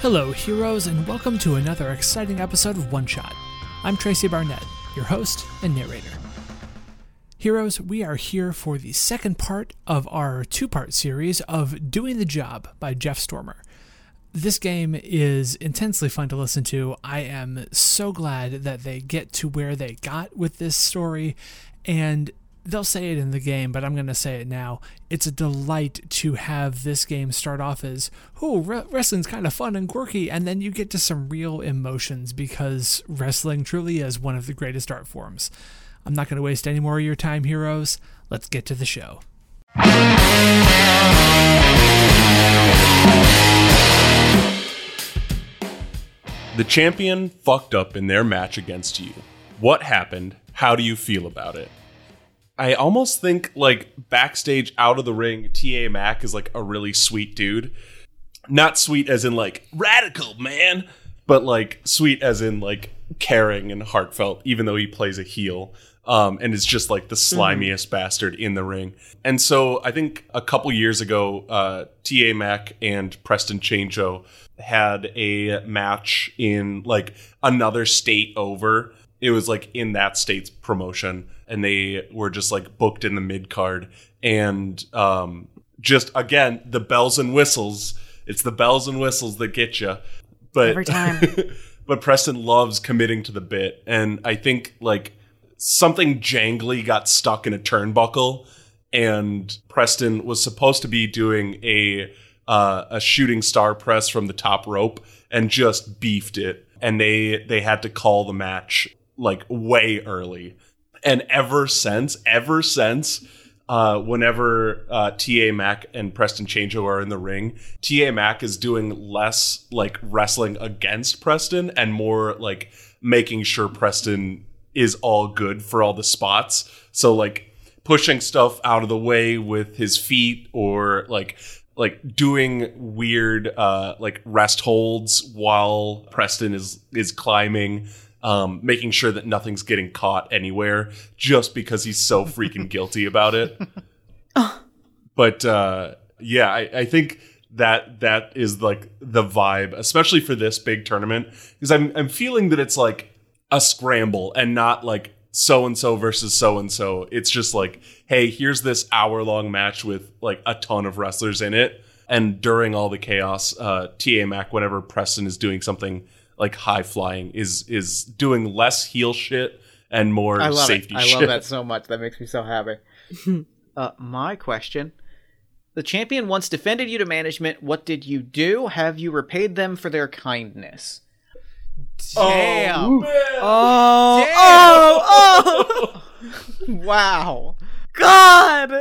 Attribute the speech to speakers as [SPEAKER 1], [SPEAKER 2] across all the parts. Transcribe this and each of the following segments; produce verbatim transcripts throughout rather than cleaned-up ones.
[SPEAKER 1] Hello, heroes, and welcome to another exciting episode of One Shot. I'm Tracy Barnett, your host and narrator. Heroes, we are here for the second part of our two-part series of Doing the Job by Jeff Stormer. This game is intensely fun to listen to. I am so glad that they get to where they got with this story, and they'll say it in the game, but I'm going to say it now. It's a delight to have this game start off as, oh, re- wrestling's kind of fun and quirky, and then you get to some real emotions because wrestling truly is one of the greatest art forms. I'm not going to waste any more of your time, heroes. Let's get to the show.
[SPEAKER 2] The champion fucked up in their match against you. What happened? How do you feel about it? I almost think, like, backstage out of the ring, T A Mac is, like, a really sweet dude. Not sweet as in, like, radical, man, but, like, sweet as in, like, caring and heartfelt, even though he plays a heel. Um, and is just, like, the slimiest mm-hmm. bastard in the ring. And so I think a couple years ago, uh, T A Mac and Preston Changeo had a match in, like, another state over. It was, like, in that state's promotion. And they were just, like, booked in the mid-card. And um, just, again, the bells and whistles. It's the bells and whistles that get you. But,
[SPEAKER 3] every time.
[SPEAKER 2] But Preston loves committing to the bit. And I think, like, something jangly got stuck in a turnbuckle. And Preston was supposed to be doing a... Uh, a shooting star press from the top rope and just beefed it. And they they had to call the match like way early. And ever since, ever since, uh, whenever uh, T A Mac and Preston Changeo are in the ring, T A Mac is doing less like wrestling against Preston and more like making sure Preston is all good for all the spots. So like pushing stuff out of the way with his feet or like like doing weird uh, like rest holds while Preston is is climbing, um, making sure that nothing's getting caught anywhere just because he's so freaking guilty about it. Oh. But uh, yeah, I, I think that that is like the vibe, especially for this big tournament, because I'm I'm feeling that it's like a scramble and not like so-and-so versus so-and-so. It's just like, hey, here's this hour-long match with like a ton of wrestlers in it. And during all the chaos, uh, T A Mac, whenever Preston is doing something like high-flying, is is doing less heel shit and more
[SPEAKER 4] I love
[SPEAKER 2] safety
[SPEAKER 4] it. I
[SPEAKER 2] shit.
[SPEAKER 4] love that so much. That makes me so happy. uh, my question. The champion once defended you to management. What did you do? Have you repaid them for their kindness? Damn.
[SPEAKER 2] Oh,
[SPEAKER 3] Oh,
[SPEAKER 4] Damn.
[SPEAKER 3] oh, oh.
[SPEAKER 4] Wow.
[SPEAKER 3] God.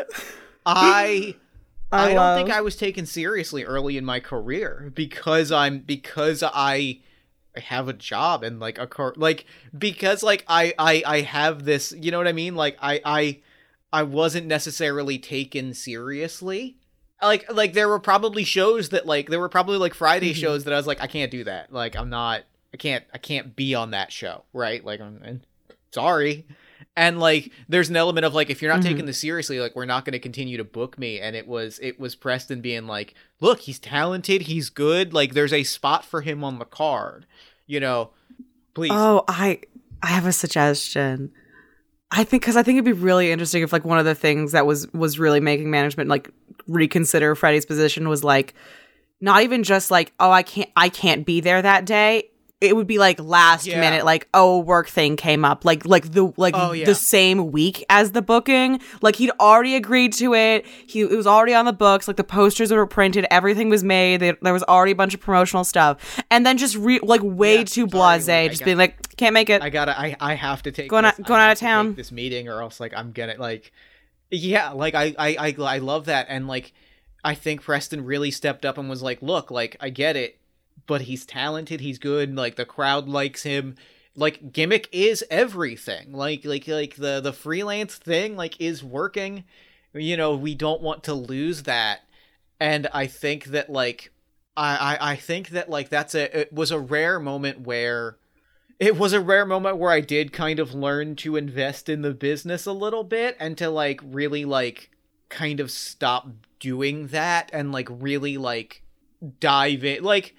[SPEAKER 4] I I,
[SPEAKER 3] I
[SPEAKER 4] don't
[SPEAKER 3] love-
[SPEAKER 4] think I was taken seriously early in my career because I'm because I have a job and like a car like because like I, I I have this, you know what I mean? Like I I I wasn't necessarily taken seriously. Like like there were probably shows that like there were probably like Friday
[SPEAKER 3] Mm-hmm.
[SPEAKER 4] shows that I was like, I can't do that. Like I'm not I can't I can't be on that show, right? Like I'm, I'm sorry. And like there's an element of like if you're not
[SPEAKER 3] Mm-hmm.
[SPEAKER 4] taking this seriously, like we're not going to continue to book me. And it was it was Preston being like, look, he's talented, he's good, like there's a spot for him on the card, you know. Please.
[SPEAKER 3] Oh, I I have a suggestion. I think because I think it'd be really interesting if like one of the things that was was really making management like reconsider Freddie's position was like not even just like, oh, I can't I can't be there that day. It would be like last
[SPEAKER 4] Yeah.
[SPEAKER 3] minute, like, oh, work thing came up, like like the like
[SPEAKER 4] Oh, yeah.
[SPEAKER 3] the same week as the booking. Like he'd already agreed to it. He it was already on the books. Like the posters were printed, everything was made. There, there was already a bunch of promotional stuff, and then just re- like way
[SPEAKER 4] Yeah,
[SPEAKER 3] too
[SPEAKER 4] sorry,
[SPEAKER 3] blasé,
[SPEAKER 4] like, I
[SPEAKER 3] just
[SPEAKER 4] got-
[SPEAKER 3] being like, can't make it.
[SPEAKER 4] I gotta I, I have to take
[SPEAKER 3] Going
[SPEAKER 4] this,
[SPEAKER 3] out- going
[SPEAKER 4] I
[SPEAKER 3] out
[SPEAKER 4] have
[SPEAKER 3] of
[SPEAKER 4] to
[SPEAKER 3] town.
[SPEAKER 4] take this meeting or else like I'm gonna like yeah, like I, I I I love that. And like I think Preston really stepped up and was like, look, like I get it, but he's talented, he's good, like the crowd likes him. Like gimmick is everything. Like like like the the freelance thing like is working. You know, we don't want to lose that. And I think that like I I, I think that like that's a it was a rare moment where it was a rare moment where I did kind of learn to invest in the business a little bit and to like really like kind of stop doing that and like really like dive in. Like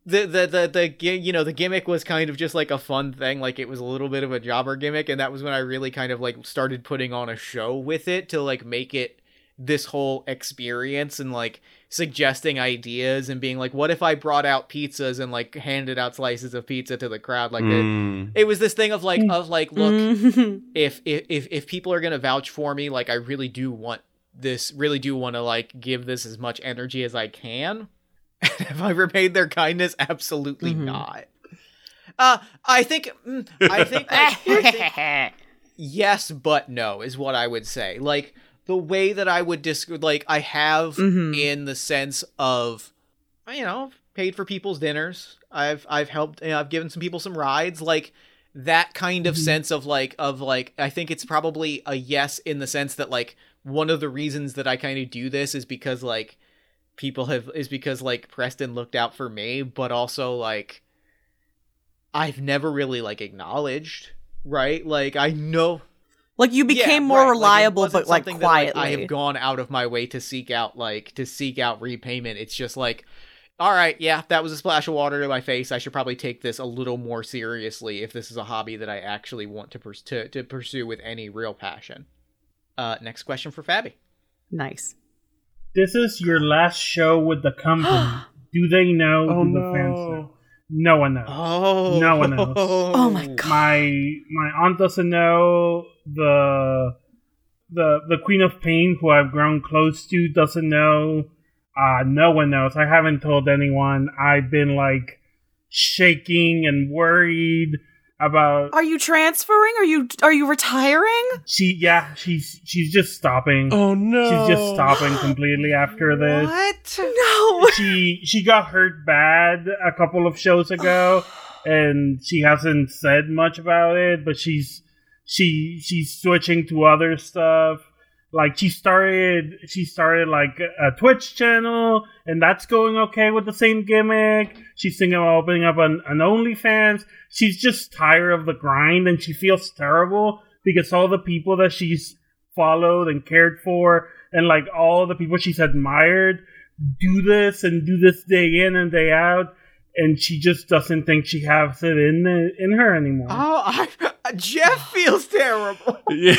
[SPEAKER 4] the, the the the gi- you know the gimmick was kind of just like a fun thing, like it was a little bit of a jobber gimmick, and that was when I really kind of like started putting on a show with it to like make it this whole experience, and like suggesting ideas and being like, what if I brought out pizzas and like handed out slices of pizza to the crowd? Like
[SPEAKER 2] Mm.
[SPEAKER 4] it, it was this thing of like of like look, if if if if people are gonna vouch for me, like I really do want this, really do want to like give this as much energy as I can. Have I repaid their kindness? Absolutely
[SPEAKER 3] Mhm.
[SPEAKER 4] not. Uh, I think, mm, I think, like, I think yes, but no is what I would say. Like the way that I would dis- like I have
[SPEAKER 3] Mhm.
[SPEAKER 4] in the sense of, you know, paid for people's dinners. I've I've helped. You know, I've given some people some rides. Like that kind of
[SPEAKER 3] Mhm.
[SPEAKER 4] sense of like of like. I think it's probably a yes in the sense that like one of the reasons that I kind of do this is because like people have is because like Preston looked out for me, but also like I've never really like acknowledged, right? Like I know.
[SPEAKER 3] Like you became
[SPEAKER 4] Yeah,
[SPEAKER 3] more
[SPEAKER 4] right. Like, it
[SPEAKER 3] reliable,
[SPEAKER 4] wasn't
[SPEAKER 3] but like
[SPEAKER 4] something that, like,
[SPEAKER 3] quietly.
[SPEAKER 4] I have gone out of my way to seek out like to seek out repayment. It's just like, all right, yeah, that was a splash of water to my face. I should probably take this a little more seriously if this is a hobby that I actually want to pers- to, to pursue with any real passion. Uh, next question for Fabi.
[SPEAKER 3] Nice.
[SPEAKER 5] This is your last show with the company. Do they know?
[SPEAKER 2] Oh,
[SPEAKER 5] do the
[SPEAKER 2] no.
[SPEAKER 5] fans know? No one knows.
[SPEAKER 4] Oh,
[SPEAKER 5] No one knows.
[SPEAKER 3] Oh my god.
[SPEAKER 5] My my aunt doesn't know. The the the Queen of Pain, who I've grown close to, doesn't know. Uh, no one knows. I haven't told anyone. I've been like shaking and worried about.
[SPEAKER 3] Are you transferring? Are you are you retiring?
[SPEAKER 5] She yeah. She's she's just stopping.
[SPEAKER 2] Oh no.
[SPEAKER 5] She's just stopping completely after this.
[SPEAKER 4] What?
[SPEAKER 3] No.
[SPEAKER 5] she she got hurt bad a couple of shows ago, and she hasn't said much about it. But she's she she's switching to other stuff. Like she started she started like a Twitch channel, and that's going okay with the same gimmick. She's thinking about opening up an, an OnlyFans. She's just tired of the grind, and she feels terrible because all the people that she's followed and cared for, and like all the people she's admired, do this and do this day in and day out, and she just doesn't think she has it in in her anymore.
[SPEAKER 4] Oh, I, Jeff feels terrible.
[SPEAKER 2] Yeah.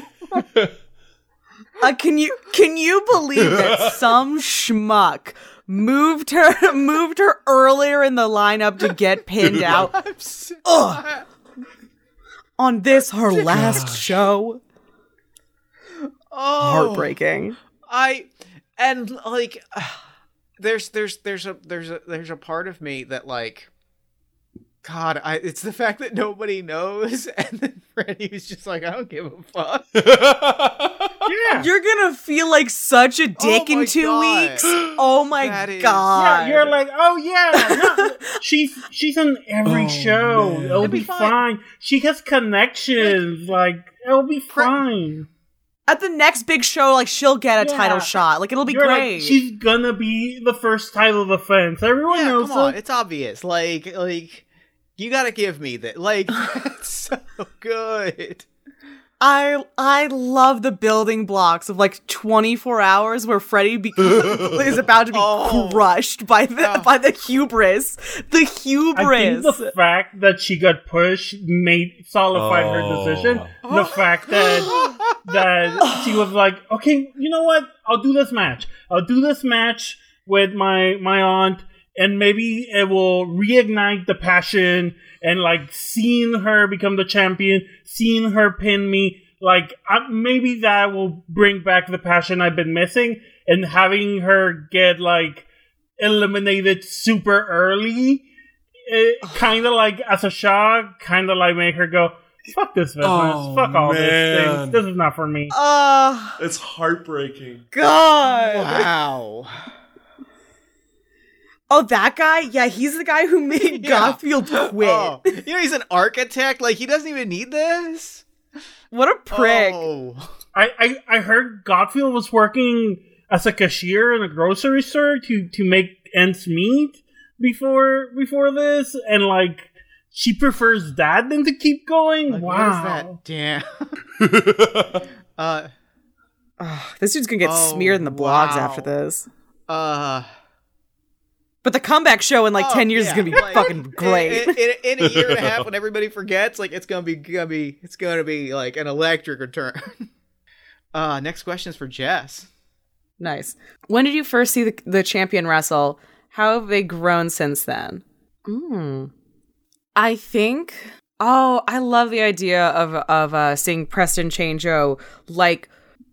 [SPEAKER 3] Uh, can you can you believe that some schmuck moved her moved her earlier in the lineup to get pinned out
[SPEAKER 4] I'm so-
[SPEAKER 3] Ugh. on this her last show?
[SPEAKER 4] Oh,
[SPEAKER 3] Heartbreaking.
[SPEAKER 4] I and like there's there's there's a there's a there's a part of me that like God, I it's the fact that nobody knows, and then Freddie was just like, I don't give a fuck.
[SPEAKER 5] Yeah.
[SPEAKER 3] You're gonna feel like such a dick
[SPEAKER 4] Oh my
[SPEAKER 3] in two
[SPEAKER 4] God.
[SPEAKER 3] weeks. Oh my
[SPEAKER 4] That is-
[SPEAKER 3] god.
[SPEAKER 5] Yeah, you're like, oh yeah, no, she's she's on every
[SPEAKER 2] Oh,
[SPEAKER 5] show.
[SPEAKER 2] man.
[SPEAKER 5] It'll
[SPEAKER 4] It'll
[SPEAKER 5] be
[SPEAKER 4] be
[SPEAKER 5] fine.
[SPEAKER 4] fine.
[SPEAKER 5] She has connections. Like, it'll be
[SPEAKER 4] Pre-
[SPEAKER 5] fine.
[SPEAKER 3] At the next big show, like she'll get a
[SPEAKER 5] Yeah.
[SPEAKER 3] title shot. Like it'll be
[SPEAKER 5] You're
[SPEAKER 3] great.
[SPEAKER 5] like, she's gonna be the first title defense. Everyone
[SPEAKER 4] Yeah,
[SPEAKER 5] knows
[SPEAKER 4] come on,
[SPEAKER 5] it.
[SPEAKER 4] it's obvious. Like like you gotta give me that. Like that's so good.
[SPEAKER 3] I I love the building blocks of like twenty-four hours where Freddie be- is about to be
[SPEAKER 4] Oh.
[SPEAKER 3] crushed by the
[SPEAKER 4] Oh.
[SPEAKER 3] by the hubris. The
[SPEAKER 5] I
[SPEAKER 3] hubris.
[SPEAKER 5] think the fact that she got pushed made solidified
[SPEAKER 2] Oh.
[SPEAKER 5] her decision. The fact that that she was like, okay, you know what? I'll do this match. I'll do this match with my my aunt, and maybe it will reignite the passion. And like seeing her become the champion, seeing her pin me, like I, maybe that will bring back the passion I've been missing. And having her get like eliminated super early, kind of like as a shock, kind of like make her go, "Fuck this business,
[SPEAKER 2] Oh,
[SPEAKER 5] fuck all this
[SPEAKER 2] man.
[SPEAKER 5] things. This is not for me."
[SPEAKER 3] Oh
[SPEAKER 2] It's heartbreaking.
[SPEAKER 3] God.
[SPEAKER 4] Wow.
[SPEAKER 3] Oh, that guy? Yeah, he's the guy who made
[SPEAKER 4] Yeah.
[SPEAKER 3] Gothfield quit.
[SPEAKER 4] Oh, you know he's an architect. Like he doesn't even need this.
[SPEAKER 3] What a prick.
[SPEAKER 4] Oh.
[SPEAKER 5] I, I, I heard Godfield was working as a cashier in a grocery store to, to make ends meet before before this, and like she prefers that than to keep going.
[SPEAKER 4] Like,
[SPEAKER 5] wow.
[SPEAKER 4] what is that? Damn. uh.
[SPEAKER 3] Ugh, this dude's gonna get
[SPEAKER 4] Oh,
[SPEAKER 3] smeared in the blogs
[SPEAKER 4] wow.
[SPEAKER 3] after this.
[SPEAKER 4] Uh.
[SPEAKER 3] But the comeback show in like
[SPEAKER 4] Oh,
[SPEAKER 3] ten years
[SPEAKER 4] yeah,
[SPEAKER 3] is gonna be
[SPEAKER 4] like,
[SPEAKER 3] fucking great.
[SPEAKER 4] In, in, in a year and a half, when everybody forgets, like it's gonna be gonna be it's gonna be like an electric return. uh, next question is for Jess.
[SPEAKER 3] Nice. When did you first see the, the champion wrestle? How have they grown since then? Mm. I think. Oh, I love the idea of of uh, seeing Preston Changeo. Like,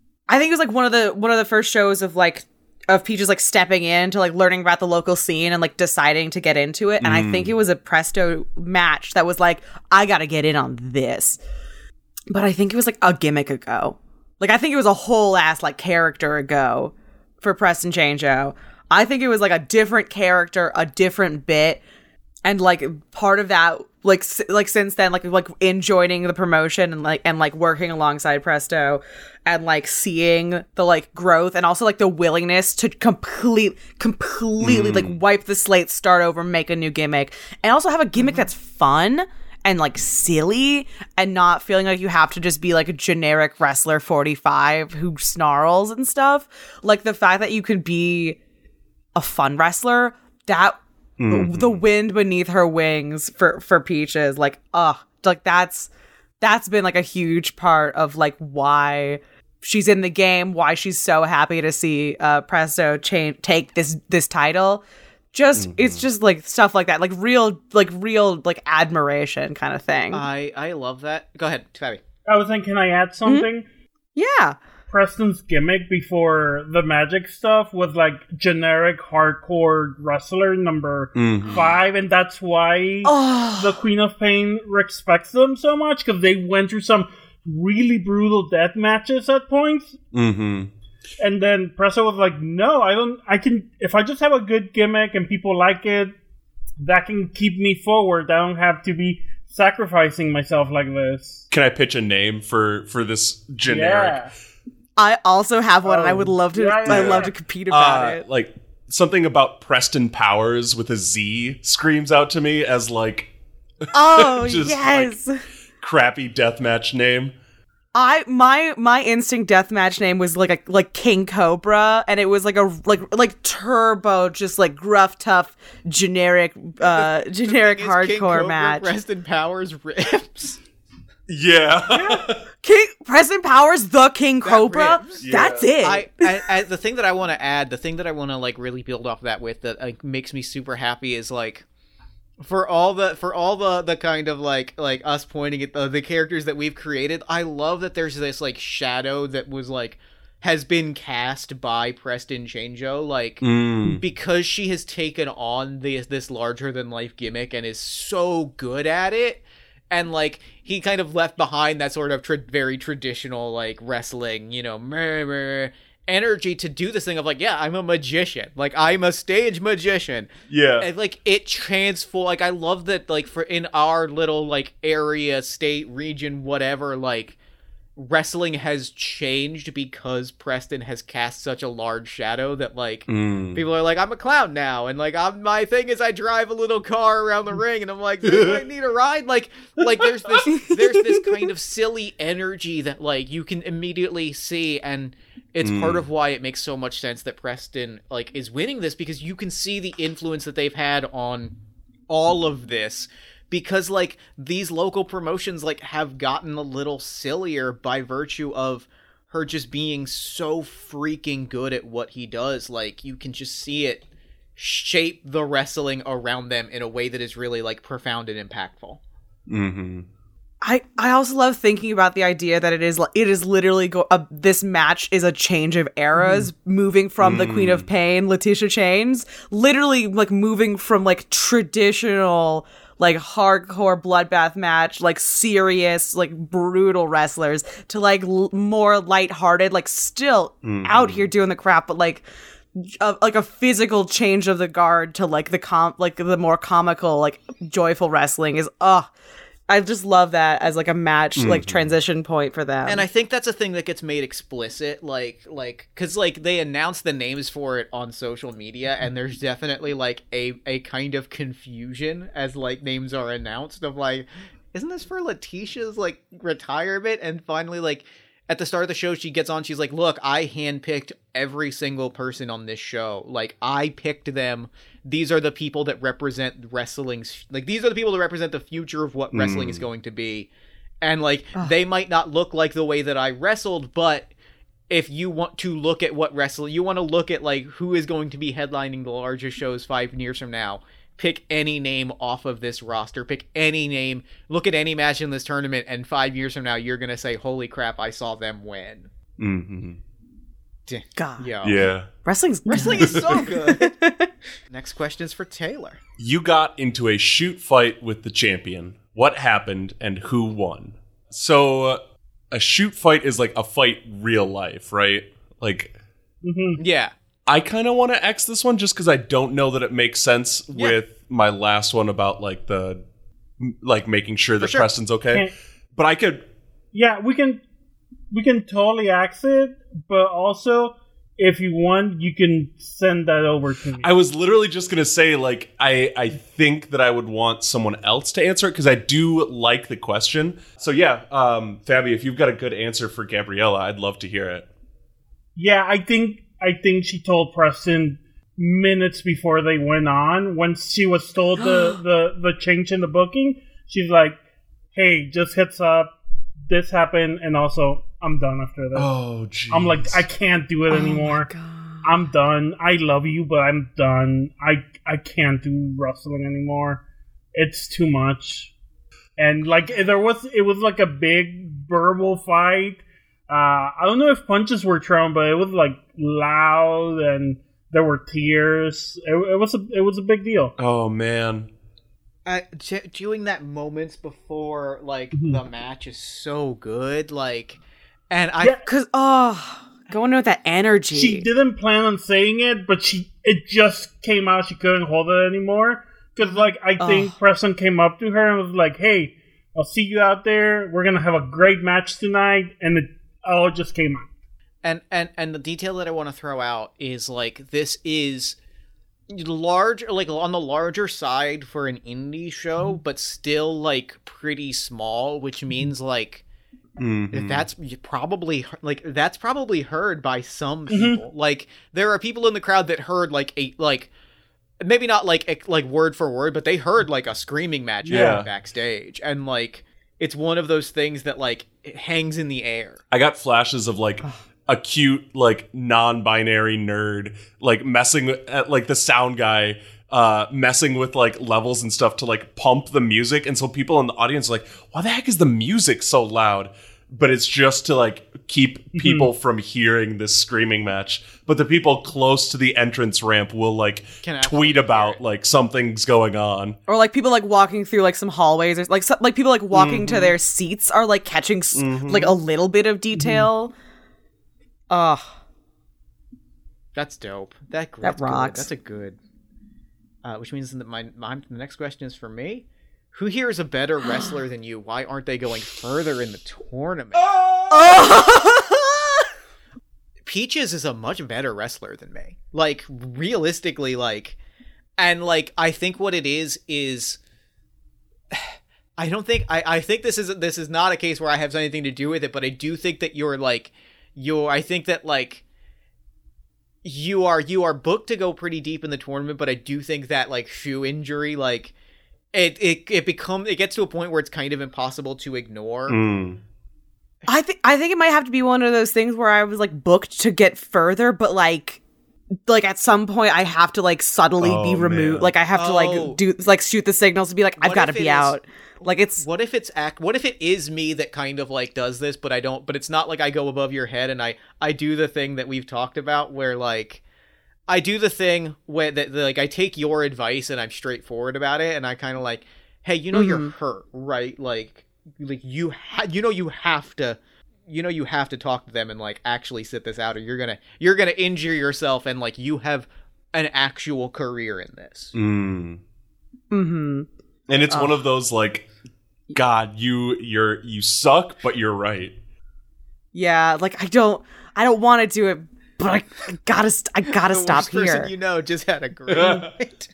[SPEAKER 3] I think it was like one of the one of the first shows of like of Peaches like stepping in to like learning about the local scene and like deciding to get into it. And mm. I think it was a Presto match that was like, I gotta get in on this. But I think it was like a gimmick ago. Like, I think it was a whole ass like character ago for Preston Changeo. I think it was like a different character, a different bit. And like part of that, like s- like since then, like like in joining the promotion and like and like working alongside Presto, and like seeing the like growth and also like the willingness to complete completely mm. like wipe the slate, start over, make a new gimmick, and also have a gimmick mm-hmm. that's fun and like silly and not feeling like you have to just be like a generic wrestler forty-five who snarls and stuff. Like the fact that you could be a fun wrestler, that. Mm-hmm. The wind beneath her wings for for Peaches, like uh like that's that's been like a huge part of like why she's in the game, why she's so happy to see uh Presto cha- take this this title. Just mm-hmm. it's just like stuff like that, like real like real like admiration kind of thing.
[SPEAKER 4] I I love that. Go ahead, Tabby.
[SPEAKER 5] I was thinking, can I add something?
[SPEAKER 3] Mm-hmm. Yeah.
[SPEAKER 5] Preston's gimmick before the magic stuff was like generic hardcore wrestler number mm-hmm. five, and that's why oh. the Queen of Pain respects them so much, because they went through some really brutal death matches at points.
[SPEAKER 2] Mm-hmm.
[SPEAKER 5] And then Presto was like, no, I don't, I can, if I just have a good gimmick and people like it, that can keep me forward. I don't have to be sacrificing myself like this.
[SPEAKER 2] Can I pitch a name for, for this generic?
[SPEAKER 5] Yeah.
[SPEAKER 3] I also have one,
[SPEAKER 5] oh,
[SPEAKER 3] and I would love to.
[SPEAKER 5] yeah, yeah,
[SPEAKER 3] I
[SPEAKER 5] yeah.
[SPEAKER 3] love to compete about
[SPEAKER 2] uh,
[SPEAKER 3] it.
[SPEAKER 2] Like something about Preston Powers with a Z screams out to me as like,
[SPEAKER 3] oh
[SPEAKER 2] just
[SPEAKER 3] yes,
[SPEAKER 2] like, crappy deathmatch name.
[SPEAKER 3] I my my instinct deathmatch name was like a like King Cobra, and it was like a like like turbo, just like gruff, tough, generic, uh, generic hardcore
[SPEAKER 4] King Cobra,
[SPEAKER 3] match.
[SPEAKER 4] Preston Powers rips.
[SPEAKER 2] Yeah.
[SPEAKER 3] King Preston Powers, the King
[SPEAKER 4] That
[SPEAKER 3] Cobra.
[SPEAKER 4] rips.
[SPEAKER 3] That's
[SPEAKER 2] Yeah.
[SPEAKER 3] it.
[SPEAKER 4] I, I, I the thing that I want to add, the thing that I want to like really build off that with that like makes me super happy is like for all the for all the the kind of like like us pointing at the, the characters that we've created. I love that there's this like shadow that was like has been cast by Preston Changeo, like
[SPEAKER 2] Mm.
[SPEAKER 4] because she has taken on this this larger than life gimmick and is so good at it. And, like, he kind of left behind that sort of tra- very traditional, like, wrestling, you know, meh, meh, energy to do this thing of, like, yeah, I'm a magician. Like, I'm a stage magician.
[SPEAKER 2] Yeah.
[SPEAKER 4] And, like, it transform. Like, I love that, like, for in our little, like, area, state, region, whatever, like, wrestling has changed because Preston has cast such a large shadow that, like,
[SPEAKER 2] Mm.
[SPEAKER 4] people are like, I'm a clown now, and like, I'm my thing is I drive a little car around the ring, and I'm like, do I need a ride? Like, like there's this there's this kind of silly energy that like you can immediately see, and it's
[SPEAKER 2] Mm.
[SPEAKER 4] part of why it makes so much sense that Preston like is winning this, because you can see the influence that they've had on all of this. Because, like, these local promotions, like, have gotten a little sillier by virtue of her just being so freaking good at what he does. Like, you can just see it shape the wrestling around them in a way that is really, like, profound and impactful.
[SPEAKER 2] Mm-hmm.
[SPEAKER 3] I, I also love thinking about the idea that it is it is literally go, uh, this match is a change of eras, mm. moving from mm. the Queen of Pain, Letitia Chains, literally like moving from like traditional like hardcore bloodbath match, like serious, like brutal wrestlers to like l- more lighthearted, like still mm. out here doing the crap, but like a, like a physical change of the guard to like the com like the more comical, like joyful wrestling is uh I just love that as like a match, mm-hmm. like transition point for them.
[SPEAKER 4] And I think that's a thing that gets made explicit, like, like, cause like they announce the names for it on social media, and there's definitely like a, a kind of confusion as like names are announced of like, isn't this for Letitia's like retirement? And finally, like, at the start of the show, she gets on, she's like, look, I handpicked every single person on this show. Like, I picked them. These are the people that represent wrestling's, like, these are the people that represent the future of what wrestling
[SPEAKER 2] Mm.
[SPEAKER 4] is going to be. And, like, they might not look like the way that I wrestled, but if you want to look at what wrestling, you want to look at, like, who is going to be headlining the largest shows five years from now, pick any name off of this roster, pick any name, look at any match in this tournament, and five years from now, you're going to say, holy crap, I saw them win.
[SPEAKER 2] Mm-hmm.
[SPEAKER 4] D-
[SPEAKER 3] God.
[SPEAKER 4] Yo.
[SPEAKER 2] Yeah.
[SPEAKER 3] Wrestling's
[SPEAKER 4] Wrestling is so good. Next question is for Taylor.
[SPEAKER 2] You got into a shoot fight with the champion. What happened and who won? So, uh, a shoot fight is like a fight real life, right? Like,
[SPEAKER 5] Mm-hmm.
[SPEAKER 4] Yeah.
[SPEAKER 2] I kind of want to X this one just because I don't know that it makes sense
[SPEAKER 4] Yeah.
[SPEAKER 2] with my last one about like the, like making sure that
[SPEAKER 4] sure.
[SPEAKER 2] Preston's okay.
[SPEAKER 5] Okay.
[SPEAKER 2] But I could,
[SPEAKER 5] Yeah, we can we can totally axe it, but also if you want, you can send that over to me.
[SPEAKER 2] I was literally just going to say, like, I, I think that I would want someone else to answer it because I do like the question. So yeah, um, Fabi, if you've got a good answer for Gabriella, I'd love to hear it.
[SPEAKER 5] Yeah, I think I think she told Preston minutes before they went on. When she was told the, the, the change in the booking, she's like, hey, just heads up, this happened, and also, I'm done after this.
[SPEAKER 2] Oh, jeez.
[SPEAKER 5] I'm like, I can't do it anymore. I'm done. I love you, but I'm done. I I can't do wrestling anymore. It's too much. And like there was, it was like a big verbal fight. Uh, I don't know if punches were thrown, but it was like loud and there were tears. It, it was a it was a big deal.
[SPEAKER 2] Oh, man.
[SPEAKER 4] Uh, j- doing that moments before, like,
[SPEAKER 5] Mhm.
[SPEAKER 4] the match is so good. Like, and I...
[SPEAKER 5] Yeah.
[SPEAKER 3] Cause oh, going with that energy.
[SPEAKER 5] She didn't plan on saying it, but she it just came out. She couldn't hold it anymore. Because like I think
[SPEAKER 3] Ugh.
[SPEAKER 5] Preston came up to her and was like, "Hey, I'll see you out there. We're gonna have a great match tonight," and it all just came out.
[SPEAKER 4] And and and the detail that I want to throw out is like this is large, like on the larger side for an indie show, but still like pretty small, which means like
[SPEAKER 2] Mhm.
[SPEAKER 4] that's probably like that's probably heard by some people. Like there are people in the crowd that heard like a like maybe not like a, like word for word, but they heard like a screaming match
[SPEAKER 2] Yeah.
[SPEAKER 4] happen backstage, and like it's one of those things that like it hangs in the air.
[SPEAKER 2] I got flashes of like a cute, like non-binary nerd, like messing with, uh, like the sound guy, uh, messing with like levels and stuff to like pump the music. And so people in the audience are like, why the heck is the music so loud? But it's just to like keep people from hearing this screaming match. But the people close to the entrance ramp will like
[SPEAKER 4] Can absolutely
[SPEAKER 2] tweet
[SPEAKER 4] hear
[SPEAKER 2] about
[SPEAKER 4] it.
[SPEAKER 2] like something's going on.
[SPEAKER 3] Or like people like walking through like some hallways, or like so, like people like walking
[SPEAKER 2] Mm-hmm.
[SPEAKER 3] to their seats are like catching s- like a little bit of detail. Ugh.
[SPEAKER 4] That's dope. That
[SPEAKER 3] That
[SPEAKER 4] that's good.
[SPEAKER 3] rocks.
[SPEAKER 4] That's a good. Uh, which means that my, my the next question is for me. Who here is a better wrestler than you? Why aren't they going further in the tournament? Peaches is a much better wrestler than me. Like realistically, like, and like I think what it is is. I don't think I, I think this is this is not a case where I have anything to do with it, but I do think that you're like you're I think that like you are you are booked to go pretty deep in the tournament, but I do think that like shoe injury, like it it it become it gets to a point where it's kind of impossible to ignore.
[SPEAKER 2] Mm.
[SPEAKER 3] I think I think it might have to be one of those things where I was like booked to get further, but like like at some point I have to like subtly
[SPEAKER 2] Oh,
[SPEAKER 3] be removed.
[SPEAKER 2] man.
[SPEAKER 3] Like I have to
[SPEAKER 4] Oh.
[SPEAKER 3] like do like shoot the signals to be like I've
[SPEAKER 4] What
[SPEAKER 3] got to
[SPEAKER 4] if it
[SPEAKER 3] be
[SPEAKER 4] is-
[SPEAKER 3] out. Like it's
[SPEAKER 4] What if it's act? What if it is me that kind of like does this, but I don't. But it's not like I go above your head and I I do the thing that we've talked about, where like I do the thing where that like I take your advice and I'm straightforward about it, and I kind of like, hey, you know you're hurt, right? Like like you ha- you know you have to. You know you have to talk to them and like actually sit this out, or you're gonna you're gonna injure yourself, and like you have an actual career in this.
[SPEAKER 2] Mm.
[SPEAKER 3] mm-hmm.
[SPEAKER 2] And it's one of those like, God, you you're you suck, but you're right.
[SPEAKER 3] Yeah, like I don't I don't want to do it, but I, I gotta st- I gotta
[SPEAKER 4] The
[SPEAKER 3] stop
[SPEAKER 4] worst person
[SPEAKER 3] here.
[SPEAKER 4] you know just had a great night.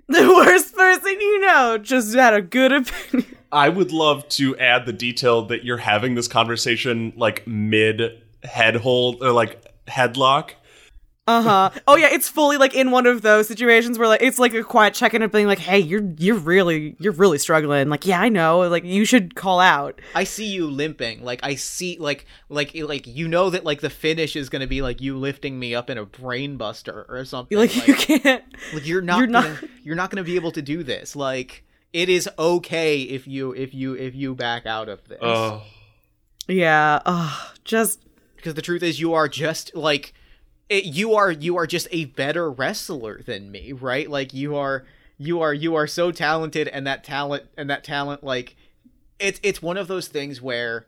[SPEAKER 3] The worst person you know just had a good opinion.
[SPEAKER 2] I would love to add the detail that you're having this conversation like mid head hold or like headlock.
[SPEAKER 3] Uh-huh. Oh yeah, it's fully like in one of those situations where like it's like a quiet check-in of being like, hey, you're you're really you're really struggling. Like, yeah, I know. Like, you should call out.
[SPEAKER 4] I see you limping. Like, I see like like like you know that like the finish is gonna be like you lifting me up in a brain buster or something.
[SPEAKER 3] Like,
[SPEAKER 4] like
[SPEAKER 3] you can't
[SPEAKER 4] like you're not
[SPEAKER 3] you're
[SPEAKER 4] gonna,
[SPEAKER 3] not
[SPEAKER 4] you're not gonna be able to do this. Like, it is okay if you if you if you back out of this.
[SPEAKER 2] Oh.
[SPEAKER 3] Yeah. Oh, just
[SPEAKER 4] Because the truth is, you are just like it, you are you are just a better wrestler than me, right? Like you are you are you are so talented, and that talent and that talent like it's it's one of those things where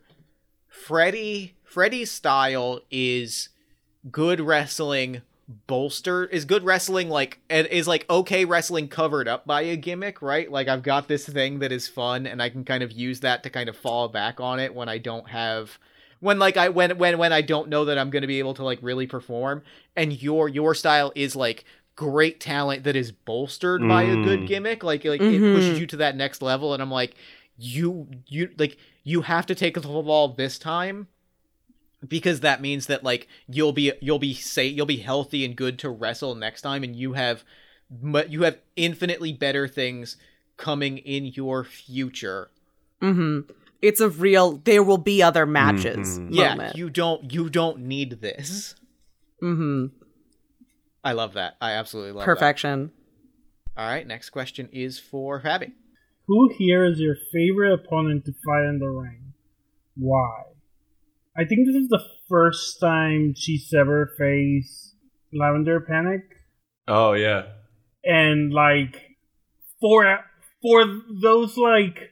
[SPEAKER 4] Freddie Freddie's style is good wrestling bolstered is good wrestling like and is like okay wrestling covered up by a gimmick, right? Like I've got this thing that is fun and I can kind of use that to kind of fall back on it when I don't have when like I when when when I don't know that I'm going to be able to like really perform. And your your style is like great talent that is bolstered mm. by a good gimmick, like like mm-hmm. it pushes you to that next level. And I'm like, you you like you have to take the ball this time, because that means that like you'll be you'll be safe, you'll be healthy and good to wrestle next time, and you have you have infinitely better things coming in your future.
[SPEAKER 3] Mm-hmm. It's a real there will be other matches.
[SPEAKER 2] Mm-hmm.
[SPEAKER 4] Yeah,
[SPEAKER 3] moment.
[SPEAKER 4] you don't you don't need this.
[SPEAKER 3] Mm-hmm.
[SPEAKER 4] I love that. I absolutely love
[SPEAKER 3] Perfection.
[SPEAKER 4] that. All right, next question is for Fabi.
[SPEAKER 5] Who here is your favorite opponent to fight in the ring? Why? I think this is the first time she's ever faced Lavender Panic.
[SPEAKER 2] Oh, yeah.
[SPEAKER 5] And, like, for, for those, like,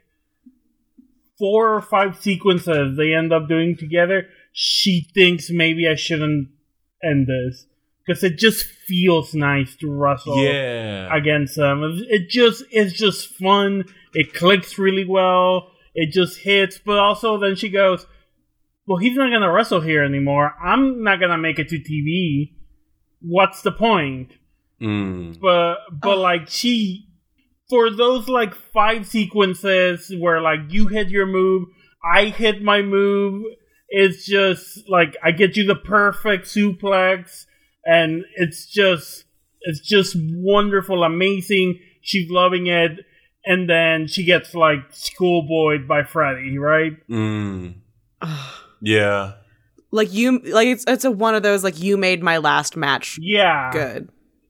[SPEAKER 5] four or five sequences they end up doing together, she thinks maybe I shouldn't end this. Because it just feels nice to wrestle
[SPEAKER 2] yeah.
[SPEAKER 5] against them. It just it's just fun. It clicks really well. It just hits. But also then she goes, well, he's not going to wrestle here anymore. I'm not going to make it to T V. What's the point?
[SPEAKER 2] Mm.
[SPEAKER 5] But, but oh. like, she... For those, like, five sequences where, like, you hit your move, I hit my move, it's just, like, I get you the perfect suplex, and it's just, it's just wonderful, amazing, she's loving it, and then she gets, like, schoolboyed by Freddy, right?
[SPEAKER 2] Mm. Yeah.
[SPEAKER 3] Like, you, like, it's, it's a one of those, like, you made my last match
[SPEAKER 5] yeah.
[SPEAKER 3] good.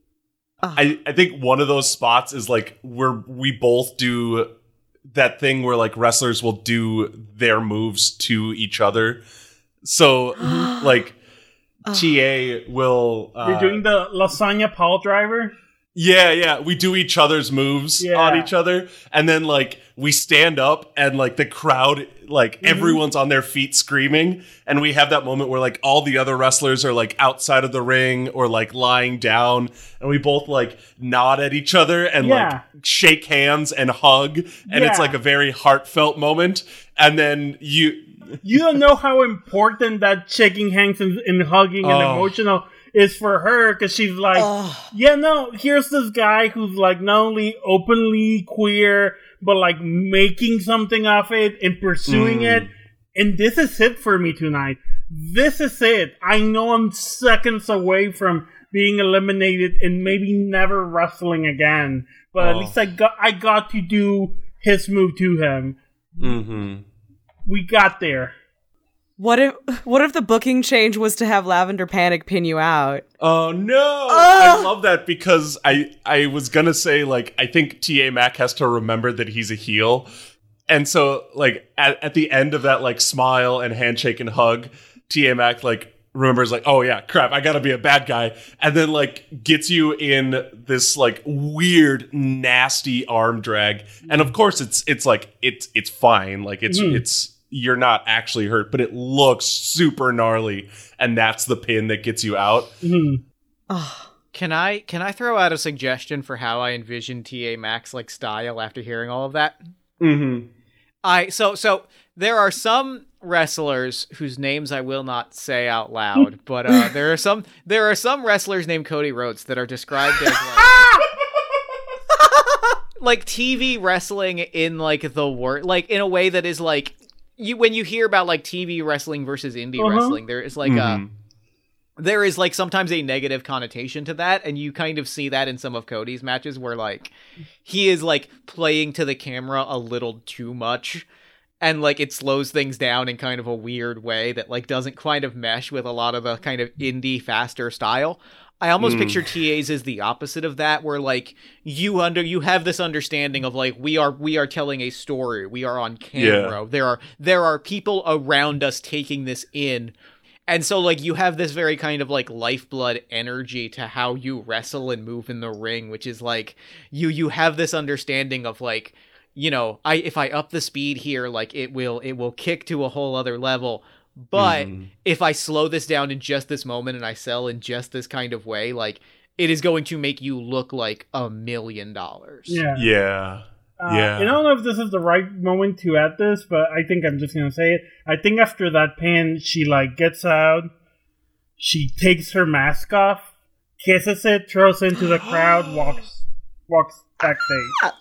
[SPEAKER 2] I, I think one of those spots is like where we both do that thing where like wrestlers will do their moves to each other. So like T A will uh,
[SPEAKER 5] You're doing the lasagna pile driver?
[SPEAKER 2] Yeah, yeah. We do each other's moves
[SPEAKER 5] yeah.
[SPEAKER 2] on each other. And then like we stand up and like the crowd, like mm-hmm. everyone's on their feet screaming. And we have that moment where like all the other wrestlers are like outside of the ring or like lying down. And we both like nod at each other and
[SPEAKER 5] yeah.
[SPEAKER 2] like shake hands and hug. And
[SPEAKER 5] yeah.
[SPEAKER 2] it's like a very heartfelt moment. And then you...
[SPEAKER 5] You don't know how important that shaking hands and, and hugging and
[SPEAKER 2] oh.
[SPEAKER 5] emotional is for her, because she's like, oh. yeah, no, here's this guy who's like not only openly queer, but like making something of it and pursuing mm. it. And this is it for me tonight. This is it. I know I'm seconds away from being eliminated and maybe never wrestling again. But oh. at least I got I got to do his move to him.
[SPEAKER 2] Mm-hmm.
[SPEAKER 5] We got there.
[SPEAKER 3] What if what if the booking change was to have Lavender Panic pin you out?
[SPEAKER 2] Oh no! Oh! I love that, because I I was gonna say like I think T A Mac has to remember that he's a heel, and so like at, at the end of that like smile and handshake and hug, T A Mac like remembers like, oh yeah, crap, I gotta be a bad guy, and then like gets you in this like weird nasty arm drag, and of course it's it's like it's it's fine, like it's mm. it's. You're not actually hurt, but it looks super gnarly, and that's the pin that gets you out.
[SPEAKER 5] Mm-hmm.
[SPEAKER 3] Oh.
[SPEAKER 4] Can I can I throw out a suggestion for how I envision T A Mac's like style after hearing all of that?
[SPEAKER 2] Mm-hmm.
[SPEAKER 4] I so so there are some wrestlers whose names I will not say out loud, but uh, there are some there are some wrestlers named Cody Rhodes that are described as like like T V wrestling in like the word, like in a way that is like you when you hear about like T V wrestling versus indie
[SPEAKER 5] Uh-huh.
[SPEAKER 4] wrestling, there is like
[SPEAKER 2] Mhm.
[SPEAKER 4] a there is like sometimes a negative connotation to that, and you kind of see that in some of Cody's matches where like he is like playing to the camera a little too much, and like it slows things down in kind of a weird way that like doesn't kind of mesh with a lot of the kind of indie faster style. I almost
[SPEAKER 2] Mm.
[SPEAKER 4] picture T As as the opposite of that, where like you under you have this understanding of like we are we are telling a story, we are on camera,
[SPEAKER 2] Yeah.
[SPEAKER 4] there are there are people around us taking this in. And so, like, you have this very kind of, like, lifeblood energy to how you wrestle and move in the ring, which is, like, you you have this understanding of, like, you know, I if I up the speed here, like, it will it will kick to a whole other level. But
[SPEAKER 2] Mhm.
[SPEAKER 4] if I slow this down in just this moment and I sell in just this kind of way, like, it is going to make you look like a million dollars.
[SPEAKER 5] Yeah.
[SPEAKER 2] Yeah.
[SPEAKER 5] Uh,
[SPEAKER 2] Yeah.
[SPEAKER 5] I don't know if this is the right moment to add this, but I think I'm just gonna say it. I think after that pin, she like gets out, she takes her mask off, kisses it, throws it into the crowd, walks walks backstage.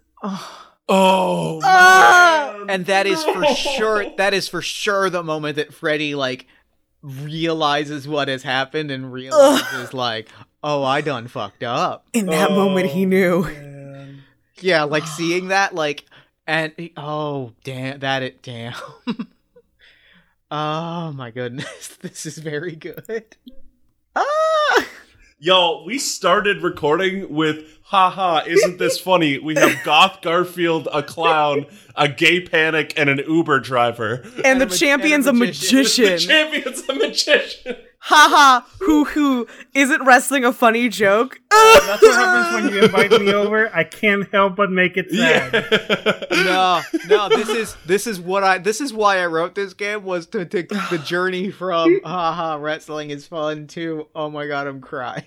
[SPEAKER 2] Oh,
[SPEAKER 3] Ah!
[SPEAKER 4] And that is for sure that is for sure the moment that Freddy like realizes what has happened and realizes like, oh, I done fucked up.
[SPEAKER 3] In that moment, he knew.
[SPEAKER 5] Man.
[SPEAKER 4] Yeah, like seeing that, like, and oh damn, that it damn. Oh my goodness, this is very good.
[SPEAKER 3] Ah!
[SPEAKER 2] Yo, we started recording with, haha, isn't this funny? We have Goth Garfield, a clown, a gay panic, and an Uber driver.
[SPEAKER 3] And,
[SPEAKER 4] And
[SPEAKER 3] the
[SPEAKER 4] a ma-
[SPEAKER 3] champion's
[SPEAKER 4] and
[SPEAKER 3] a
[SPEAKER 4] a magician.
[SPEAKER 3] magician.
[SPEAKER 2] The champion's a magician.
[SPEAKER 3] Haha, hoo hoo. Isn't wrestling a funny joke?
[SPEAKER 5] That's what happens when you invite me over. I can't help but make it sad.
[SPEAKER 2] Yeah.
[SPEAKER 4] No, no, this is this is what I this is why I wrote this game was to, to the journey from haha wrestling is fun to oh my god I'm crying.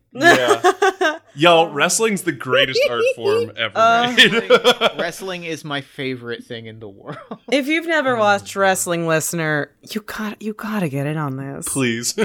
[SPEAKER 2] Yeah. Yo, wrestling's the greatest art form ever
[SPEAKER 3] Uh,
[SPEAKER 2] made.
[SPEAKER 4] Wrestling is my favorite thing in the world.
[SPEAKER 3] If you've never watched wrestling, listener, you got you gotta get in on this.
[SPEAKER 2] Please.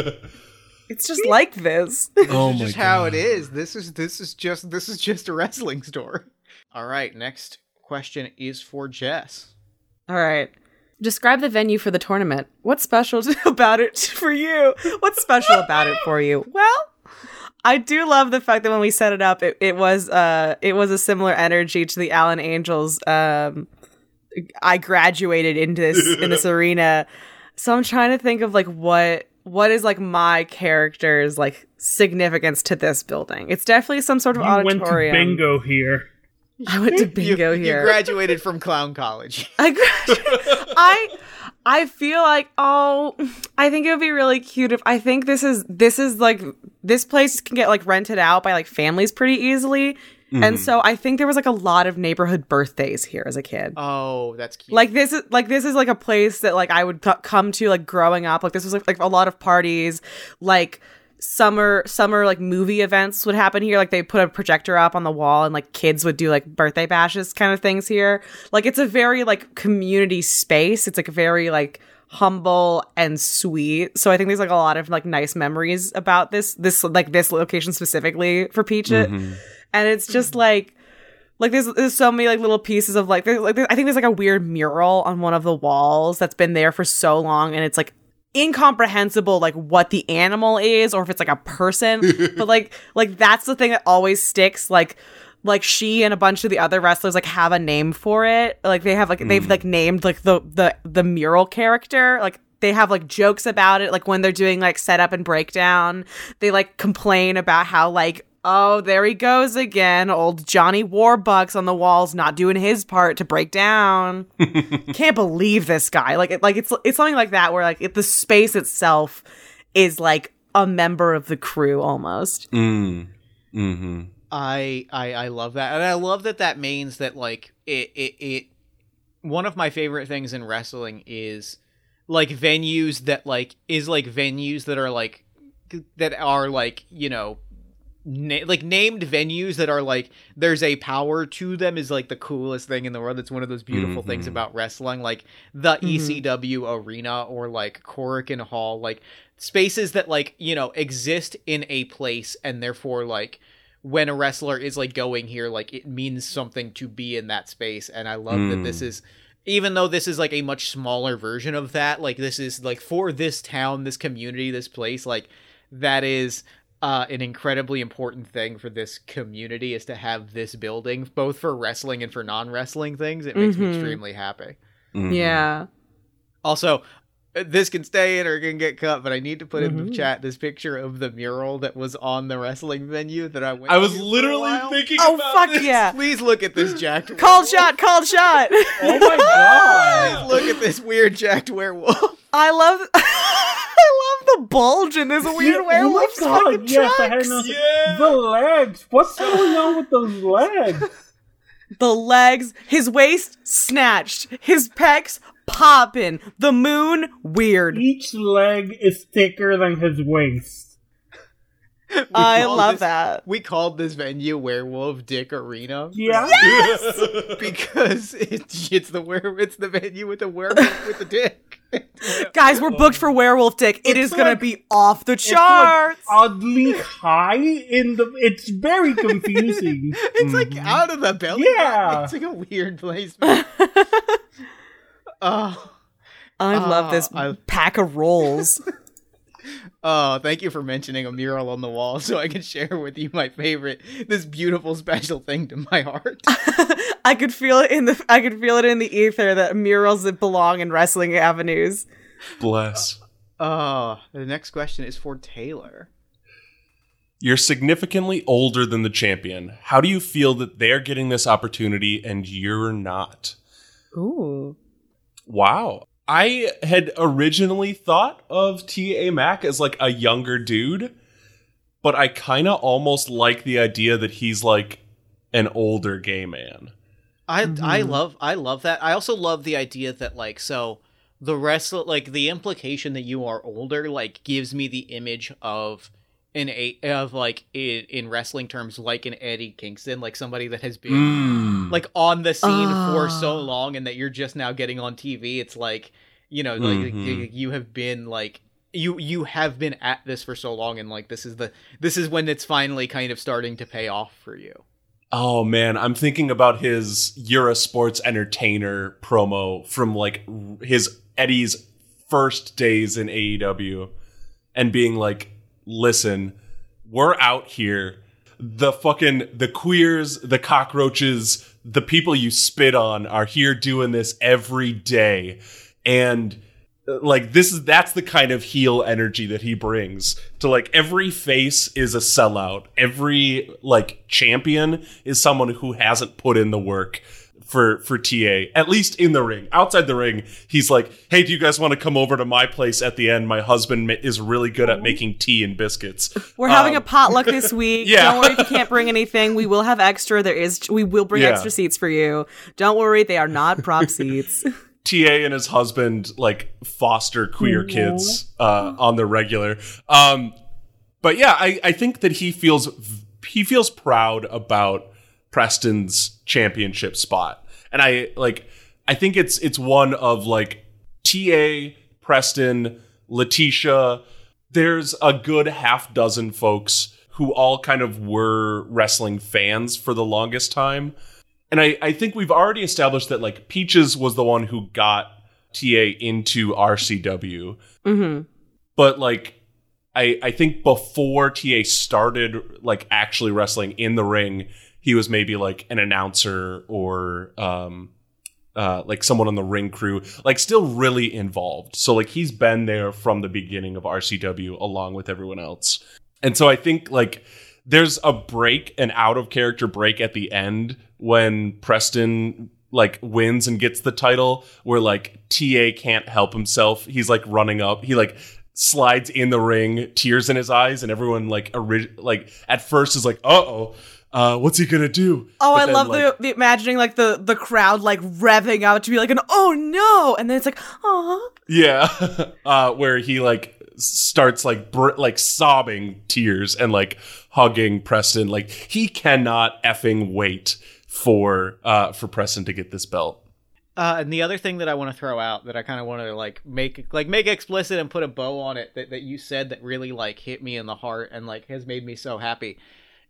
[SPEAKER 3] It's just like this.
[SPEAKER 2] Oh
[SPEAKER 4] This is just how it is. This is this is just this is just a wrestling story. All right, next question is for Jess.
[SPEAKER 3] All right. Describe the venue for the tournament. What's special about it for you? What's special about it for you? Well, I do love the fact that when we set it up, it, it was uh it was a similar energy to the Allen Angels. Um, I graduated into this in this arena, so I'm trying to think of like what what is like my character's like significance to this building. It's definitely some sort of
[SPEAKER 5] You went to
[SPEAKER 3] auditorium.
[SPEAKER 5] bingo here.
[SPEAKER 3] I went to bingo
[SPEAKER 4] you,
[SPEAKER 3] here.
[SPEAKER 4] You graduated from clown college.
[SPEAKER 3] I, gra- I I feel like oh I think it would be really cute if I think this is this is like this place can get like rented out by like families pretty easily. And so I think there was like a lot of neighborhood birthdays here as a kid.
[SPEAKER 4] Oh, that's cute.
[SPEAKER 3] Like this is like this is like a place that like I would c- come to like growing up. Like this was like, like a lot of parties, like summer summer like movie events would happen here. Like they put a projector up on the wall and like kids would do like birthday bashes kind of things here. Like it's a very like community space. It's like very like humble and sweet. So I think there's like a lot of like nice memories about this this like this location specifically for Peach It. And it's just like like there's there's so many like little pieces of like there's, like there's, I think there's like a weird mural on one of the walls that's been there for so long and it's like incomprehensible like what the animal is or if it's like a person. But like like that's the thing that always sticks. Like like she and a bunch of the other wrestlers like have a name for it. Like they have like mm. they've like named like the the the mural character. Like they have like jokes about it. Like when they're doing like setup and breakdown, they like complain about how like oh, there he goes again. Old Johnny Warbucks on the walls, not doing his part to break down. Can't believe this guy. Like, it, like it's it's something like that where like it, the space itself is like a member of the crew almost.
[SPEAKER 2] Mm. Mm-hmm.
[SPEAKER 4] I, I I love that, and I love that that means that like it it it. One of my favorite things in wrestling is like venues that like is like venues that are like that are like you know. Na- like named venues that are like there's a power to them is like the coolest thing in the world. It's one of those beautiful
[SPEAKER 2] mm-hmm.
[SPEAKER 4] things about wrestling, like the
[SPEAKER 3] mm-hmm.
[SPEAKER 4] E C W arena or like Korakuen Hall, like spaces that like you know exist in a place and therefore like when a wrestler is like going here, like it means something to be in that space. And I love mm. that this is, even though this is like a much smaller version of that, like this is like for this town, this community, this place, like that is uh, an incredibly important thing for this community, is to have this building, both for wrestling and for non-wrestling things. It makes mm-hmm. me extremely happy.
[SPEAKER 3] Mm-hmm. Yeah.
[SPEAKER 4] Also, this can stay in or it can get cut, but I need to put mm-hmm. in the chat this picture of the mural that was on the wrestling venue that I went
[SPEAKER 2] I was
[SPEAKER 4] to
[SPEAKER 2] literally thinking
[SPEAKER 3] oh,
[SPEAKER 2] about
[SPEAKER 3] fuck
[SPEAKER 2] this.
[SPEAKER 3] yeah.
[SPEAKER 4] Please look at this jacked werewolf.
[SPEAKER 3] Called shot, called shot.
[SPEAKER 5] Oh my god.
[SPEAKER 4] Please look at this weird jacked werewolf.
[SPEAKER 3] I love I love the bulge in this weird
[SPEAKER 5] yeah,
[SPEAKER 3] werewolf's
[SPEAKER 5] oh my god,
[SPEAKER 3] fucking
[SPEAKER 5] yes,
[SPEAKER 3] tracks.
[SPEAKER 5] I had no,
[SPEAKER 2] Yeah.
[SPEAKER 5] The legs. What's going on with those legs?
[SPEAKER 3] The legs, his waist snatched, his pecs popping, the moon weird.
[SPEAKER 5] Each leg is thicker than his waist.
[SPEAKER 3] I love
[SPEAKER 4] this,
[SPEAKER 3] that.
[SPEAKER 4] We called this venue Werewolf Dick Arena.
[SPEAKER 5] Yeah.
[SPEAKER 3] Yes!
[SPEAKER 4] Because it's it's the were it's the venue with the werewolf with the dick.
[SPEAKER 3] Guys, we're booked for Werewolf Dick. It
[SPEAKER 5] It's
[SPEAKER 3] is gonna
[SPEAKER 5] like-
[SPEAKER 3] be off the
[SPEAKER 5] It's
[SPEAKER 3] charts.
[SPEAKER 5] like oddly high in the. It's very confusing.
[SPEAKER 4] It's like out of the belly.
[SPEAKER 5] Yeah.
[SPEAKER 4] button. It's like a weird placement. Oh,
[SPEAKER 3] I
[SPEAKER 4] uh,
[SPEAKER 3] love this
[SPEAKER 4] I-
[SPEAKER 3] pack of rolls.
[SPEAKER 4] oh! Thank you for mentioning a mural on the wall, so I can share with you my favorite, this beautiful special thing to my heart.
[SPEAKER 3] I could feel it in the I could feel it in the ether that murals that belong in wrestling avenues.
[SPEAKER 2] Bless.
[SPEAKER 4] Oh, the next question is for Taylor.
[SPEAKER 2] You're significantly older than the champion. How do you feel that they're getting this opportunity and you're not?
[SPEAKER 3] Ooh.
[SPEAKER 2] Wow. I had originally thought of T A Mac as like a younger dude, but I kind of almost like the idea that he's like an older gay man.
[SPEAKER 4] I
[SPEAKER 3] Mm-hmm.
[SPEAKER 4] I love I love that. I also love the idea that like so the rest like the implication that you are older like gives me the image of an a of like in, in wrestling terms like an Eddie Kingston, like somebody that has been
[SPEAKER 2] Mm.
[SPEAKER 4] like on the scene
[SPEAKER 3] Ah.
[SPEAKER 4] for so long and that you're just now getting on T V. It's like, you know, like
[SPEAKER 2] Mhm.
[SPEAKER 4] you, you have been like you you have been at this for so long, and like this is the this is when it's finally kind of starting to pay off for you.
[SPEAKER 2] Oh man, I'm thinking about his You're a Sports Entertainer promo from like his Eddie's first days in A E W and being like, listen, we're out here. The fucking, the queers, the cockroaches, the people you spit on are here doing this every day. And uh, like, this is, that's the kind of heel energy that he brings to like every face is a sellout. Every like champion is someone who hasn't put in the work for for T A, at least in the ring. Outside the ring, he's like, hey, do you guys want to come over to my place at the end? My husband ma- is really good at making tea and biscuits.
[SPEAKER 3] We're having
[SPEAKER 2] Um,
[SPEAKER 3] a potluck this week.
[SPEAKER 2] yeah.
[SPEAKER 3] Don't worry if you can't bring anything. We will have extra. There is we will bring
[SPEAKER 2] Yeah.
[SPEAKER 3] extra seats for you. Don't worry, they are not prop seats.
[SPEAKER 2] T A and his husband like foster queer kids uh, on the regular. Um, but yeah, I, I think that he feels he feels proud about Preston's championship spot. And I like I think it's it's one of like T A, Preston, Letitia. There's a good half dozen folks who all kind of were wrestling fans for the longest time. And I, I think we've already established that like Peaches was the one who got T A into R C W.
[SPEAKER 3] Mm-hmm.
[SPEAKER 2] But like I I think before T A started like actually wrestling in the ring, he was maybe like an announcer or um uh like someone on the ring crew, like still really involved. So like he's been there from the beginning of R C W along with everyone else. And so I think like there's a break, an out of character break at the end when Preston like wins and gets the title, where like T A can't help himself. He's like running up. He like slides in the ring, tears in his eyes, and everyone like ori- like at first is like, uh-oh, uh, what's he gonna do?
[SPEAKER 3] Oh,
[SPEAKER 2] But
[SPEAKER 3] I
[SPEAKER 2] then,
[SPEAKER 3] love
[SPEAKER 2] like,
[SPEAKER 3] the, the imagining like the the crowd like revving up to be like an oh no, and then it's like oh
[SPEAKER 2] yeah, uh, where he like starts like br- like sobbing tears and like hugging Preston. Like he cannot effing wait for uh for Preston to get this belt.
[SPEAKER 4] Uh, and the other thing that I want to throw out that I kind of want to like make like make explicit and put a bow on it that, that you said that really like hit me in the heart and like has made me so happy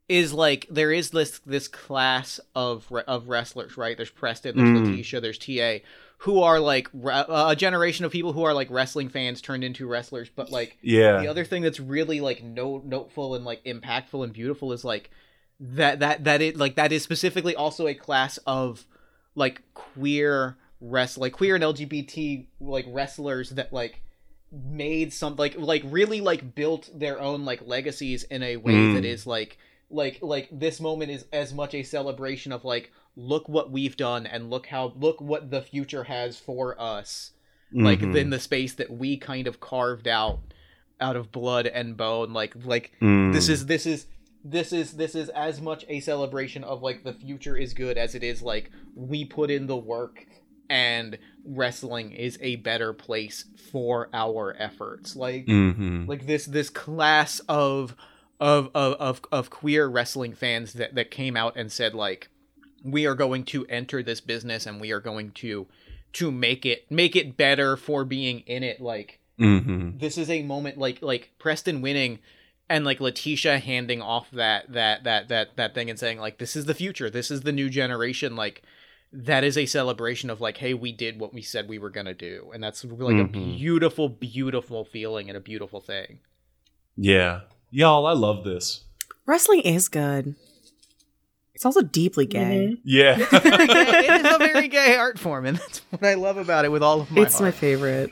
[SPEAKER 4] is like there is this this class of of wrestlers, right? There's Preston, there's mm. Letitia, there's T A, who are like a generation of people who are like wrestling fans turned into wrestlers. But like,
[SPEAKER 2] yeah,
[SPEAKER 4] the other thing that's really like no noteful and like impactful and beautiful is like that that that it like that is specifically also a class of like queer wrest like queer and L G B T like wrestlers that like made some like like really like built their own like legacies in a way mm. that is like like like this moment is as much a celebration of like, look what we've done and look how look what the future has for us, mm-hmm. like in the space that we kind of carved out out of blood and bone. Like like mm. this is this is this is this is as much a celebration of like the future is good as it is like we put in the work and wrestling is a better place for our efforts. Like
[SPEAKER 2] mm-hmm.
[SPEAKER 4] like this this class of Of, of of of queer wrestling fans that, that came out and said like, we are going to enter this business and we are going to to make it make it better for being in it. Like
[SPEAKER 2] mm-hmm.
[SPEAKER 4] this is a moment like like Preston winning and like Letitia handing off that that that that that thing and saying like, this is the future, this is the new generation. Like that is a celebration of like, hey, we did what we said we were gonna do, and that's like mm-hmm. a beautiful beautiful feeling and a beautiful thing.
[SPEAKER 2] Yeah. Y'all, I love this.
[SPEAKER 3] Wrestling is good. It's also deeply gay.
[SPEAKER 5] Mm-hmm.
[SPEAKER 2] Yeah.
[SPEAKER 4] It is a very gay art form, and that's what I love about it with all of my
[SPEAKER 3] It's
[SPEAKER 4] heart.
[SPEAKER 3] my favorite.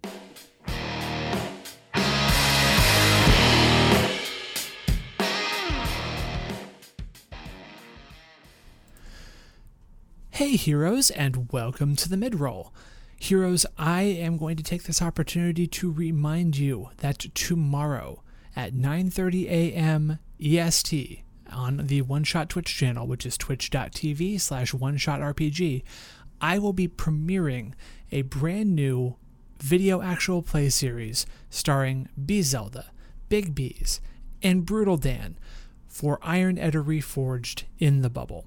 [SPEAKER 1] Hey heroes, and welcome to the mid-roll. Heroes, I am going to take this opportunity to remind you that tomorrow at nine thirty a.m. E S T on the One Shot Twitch channel, which is twitch.tv slash one shot RPG, I will be premiering a brand new video actual play series starring B Zelda, Big Bees, and Brutal Dan for Iron Edda Reforged in the Bubble.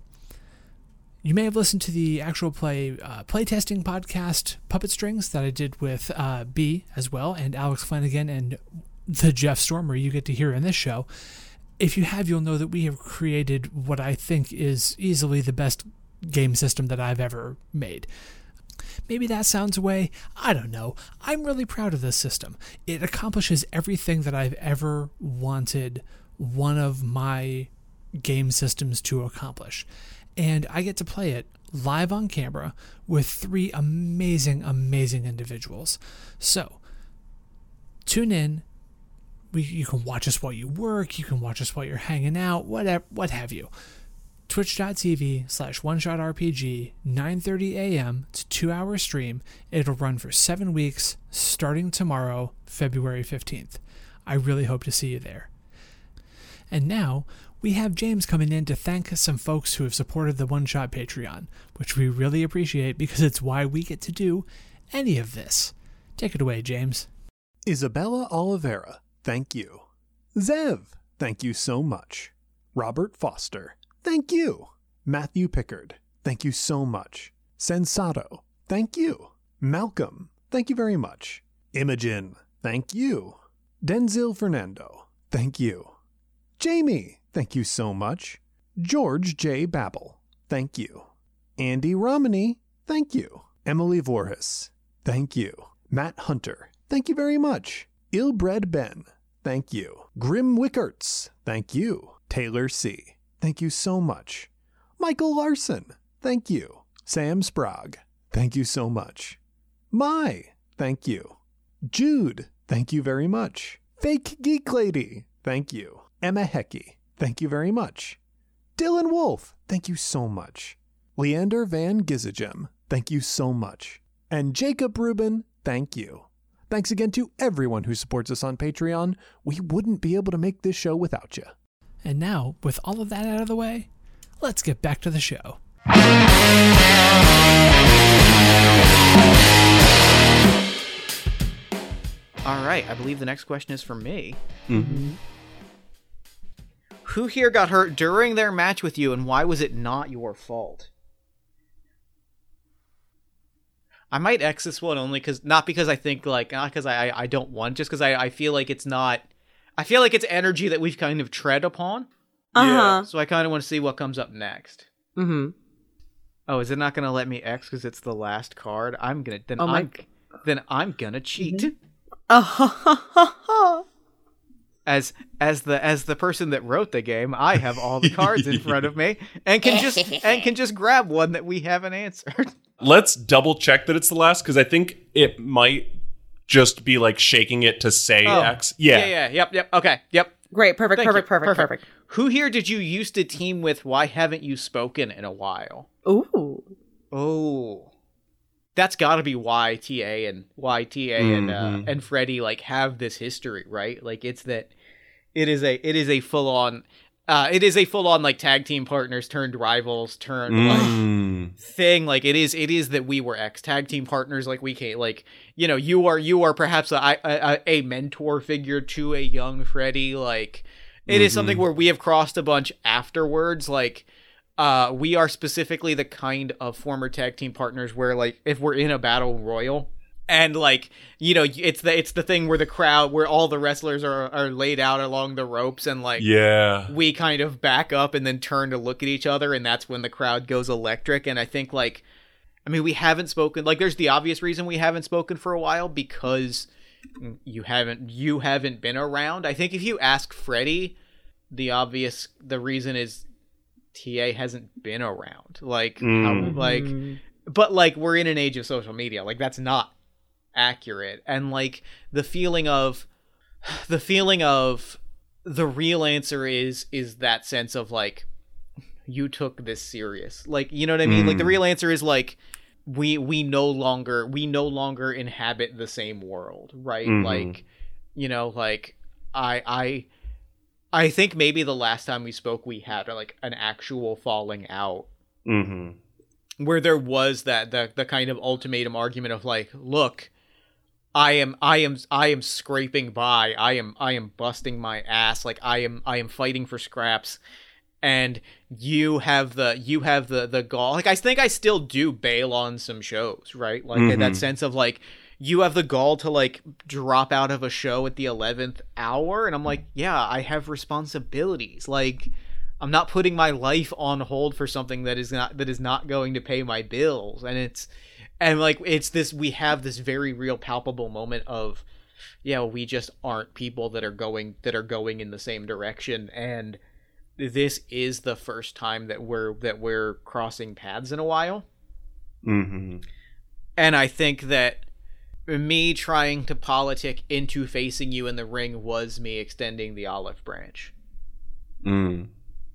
[SPEAKER 1] You may have listened to the actual play uh, playtesting podcast Puppet Strings that I did with uh, B as well, and Alex Flanagan and the Jeff Stormer you get to hear in this show. If you have, you'll know that we have created what I think is easily the best game system that I've ever made. Maybe that sounds away. I don't know. I'm really proud of this system. It accomplishes everything that I've ever wanted one of my game systems to accomplish. And I get to play it live on camera with three amazing, amazing individuals. So, tune in. We, you can watch us while you work. You can watch us while you're hanging out. Whatever, what have you. Twitch.tv slash one shot RPG, nine thirty a.m. It's a two-hour stream. It'll run for seven weeks, starting tomorrow, February fifteenth. I really hope to see you there. And now, we have James coming in to thank some folks who have supported the One Shot Patreon, which we really appreciate because it's why we get to do any of this. Take it away, James.
[SPEAKER 6] Isabella Oliveira, thank you. Zev, thank you so much. Robert Foster, thank you. Matthew Pickard, thank you so much. Sensato, thank you. Malcolm, thank you very much. Imogen, thank you. Denzil Fernando, thank you. Jamie, thank you so much. George J. Babel, thank you. Andy Romney, thank you. Emily Voorhis, thank you. Matt Hunter, thank you very much. Illbred Ben, thank you. Grim Wickerts, thank you. Taylor C., thank you so much. Michael Larson, thank you. Sam Sprague, thank you so much. Mai, thank you. Jude, thank you very much. Fake Geek Lady, thank you. Emma Hecky, thank you very much. Dylan Wolf, thank you so much. Leander Van Gizegem, thank you so much. And Jacob Rubin, thank you. Thanks again to everyone who supports us on Patreon. We wouldn't be able to make this show without you.
[SPEAKER 1] And now, with all of that out of the way, let's get back to the show.
[SPEAKER 4] All right, I believe the next question is for me.
[SPEAKER 2] Mm-hmm.
[SPEAKER 4] Who here got hurt during their match with you, and why was it not your fault? I might X this one only because not because I think like not because I I don't want, just because I I feel like it's not. I feel like it's energy that we've kind of tread upon.
[SPEAKER 3] Uh-huh.
[SPEAKER 4] So I kind of want to see what comes up next.
[SPEAKER 3] Mm-hmm.
[SPEAKER 4] Oh, is it not going to let me X because it's the last card? I'm gonna then
[SPEAKER 3] Oh my
[SPEAKER 4] I'm then I'm gonna cheat.
[SPEAKER 3] Oh,
[SPEAKER 4] As as the as the person that wrote the game, I have all the cards in front of me and can just and can just grab one that we haven't answered.
[SPEAKER 2] Let's double check that it's the last, because I think it might just be like shaking it to say
[SPEAKER 4] Oh.
[SPEAKER 2] X. Yeah.
[SPEAKER 4] yeah, yeah, yep, yep. Okay, yep.
[SPEAKER 3] great. Perfect,
[SPEAKER 4] Thank
[SPEAKER 3] perfect,
[SPEAKER 4] you.
[SPEAKER 3] perfect, perfect,
[SPEAKER 4] Who here did you used to team with? Why haven't you spoken in a while?
[SPEAKER 3] Ooh.
[SPEAKER 4] Oh, that's got to be why T A and why T A and uh,
[SPEAKER 2] Mhm.
[SPEAKER 4] and Freddie like have this history, right? Like it's that it is a it is a full on uh it is a full on like tag team partners turned rivals turned like
[SPEAKER 2] Mm.
[SPEAKER 4] thing. Like it is it is that we were ex tag team partners. Like we can't like you know you are you are perhaps a a, a mentor figure to a young Freddie. Like it is something where we have crossed a bunch afterwards. Like. Uh, we are specifically the kind of former tag team partners where, like, if we're in a battle royal, and like, you know, it's the it's the thing where the crowd, where all the wrestlers are are laid out along the ropes, and like,
[SPEAKER 2] Yeah.
[SPEAKER 4] we kind of back up and then turn to look at each other, and that's when the crowd goes electric. And I think, like, I mean, we haven't spoken. Like, there's the obvious reason we haven't spoken for a while because you haven't you haven't been around. I think if you ask Freddie, the obvious the reason is. T A hasn't been around, like,
[SPEAKER 2] Mm.
[SPEAKER 4] how, like, but like we're in an age of social media, like that's not accurate, and like the feeling of, the feeling of, the real answer is is that sense of like, you took this serious, like you know what I mean,
[SPEAKER 2] Mm.
[SPEAKER 4] like the real answer is like, we we no longer we no longer inhabit the same world, right?
[SPEAKER 2] Mhm.
[SPEAKER 4] Like, you know, like I I. I think maybe the last time we spoke, we had like an actual falling out
[SPEAKER 2] Mm-hmm.
[SPEAKER 4] where there was that the the kind of ultimatum argument of like, look, I am I am I am scraping by, I am I am busting my ass, like I am I am fighting for scraps, and you have the you have the the gall. Like I think I still do bail on some shows, right? Like in that
[SPEAKER 2] Mhm.
[SPEAKER 4] sense of like. You have the gall to like drop out of a show at the eleventh hour, and I'm like, yeah, I have responsibilities. Like, I'm not putting my life on hold for something that is not that is not going to pay my bills. And it's and like it's this we have this very real palpable moment of, yeah, we just aren't people that are going that are going in the same direction, and this is the first time that we're that we're crossing paths in a while.
[SPEAKER 2] Mm-hmm.
[SPEAKER 4] And I think that me trying to politic into facing you in the ring was me extending the olive branch.
[SPEAKER 2] Mm.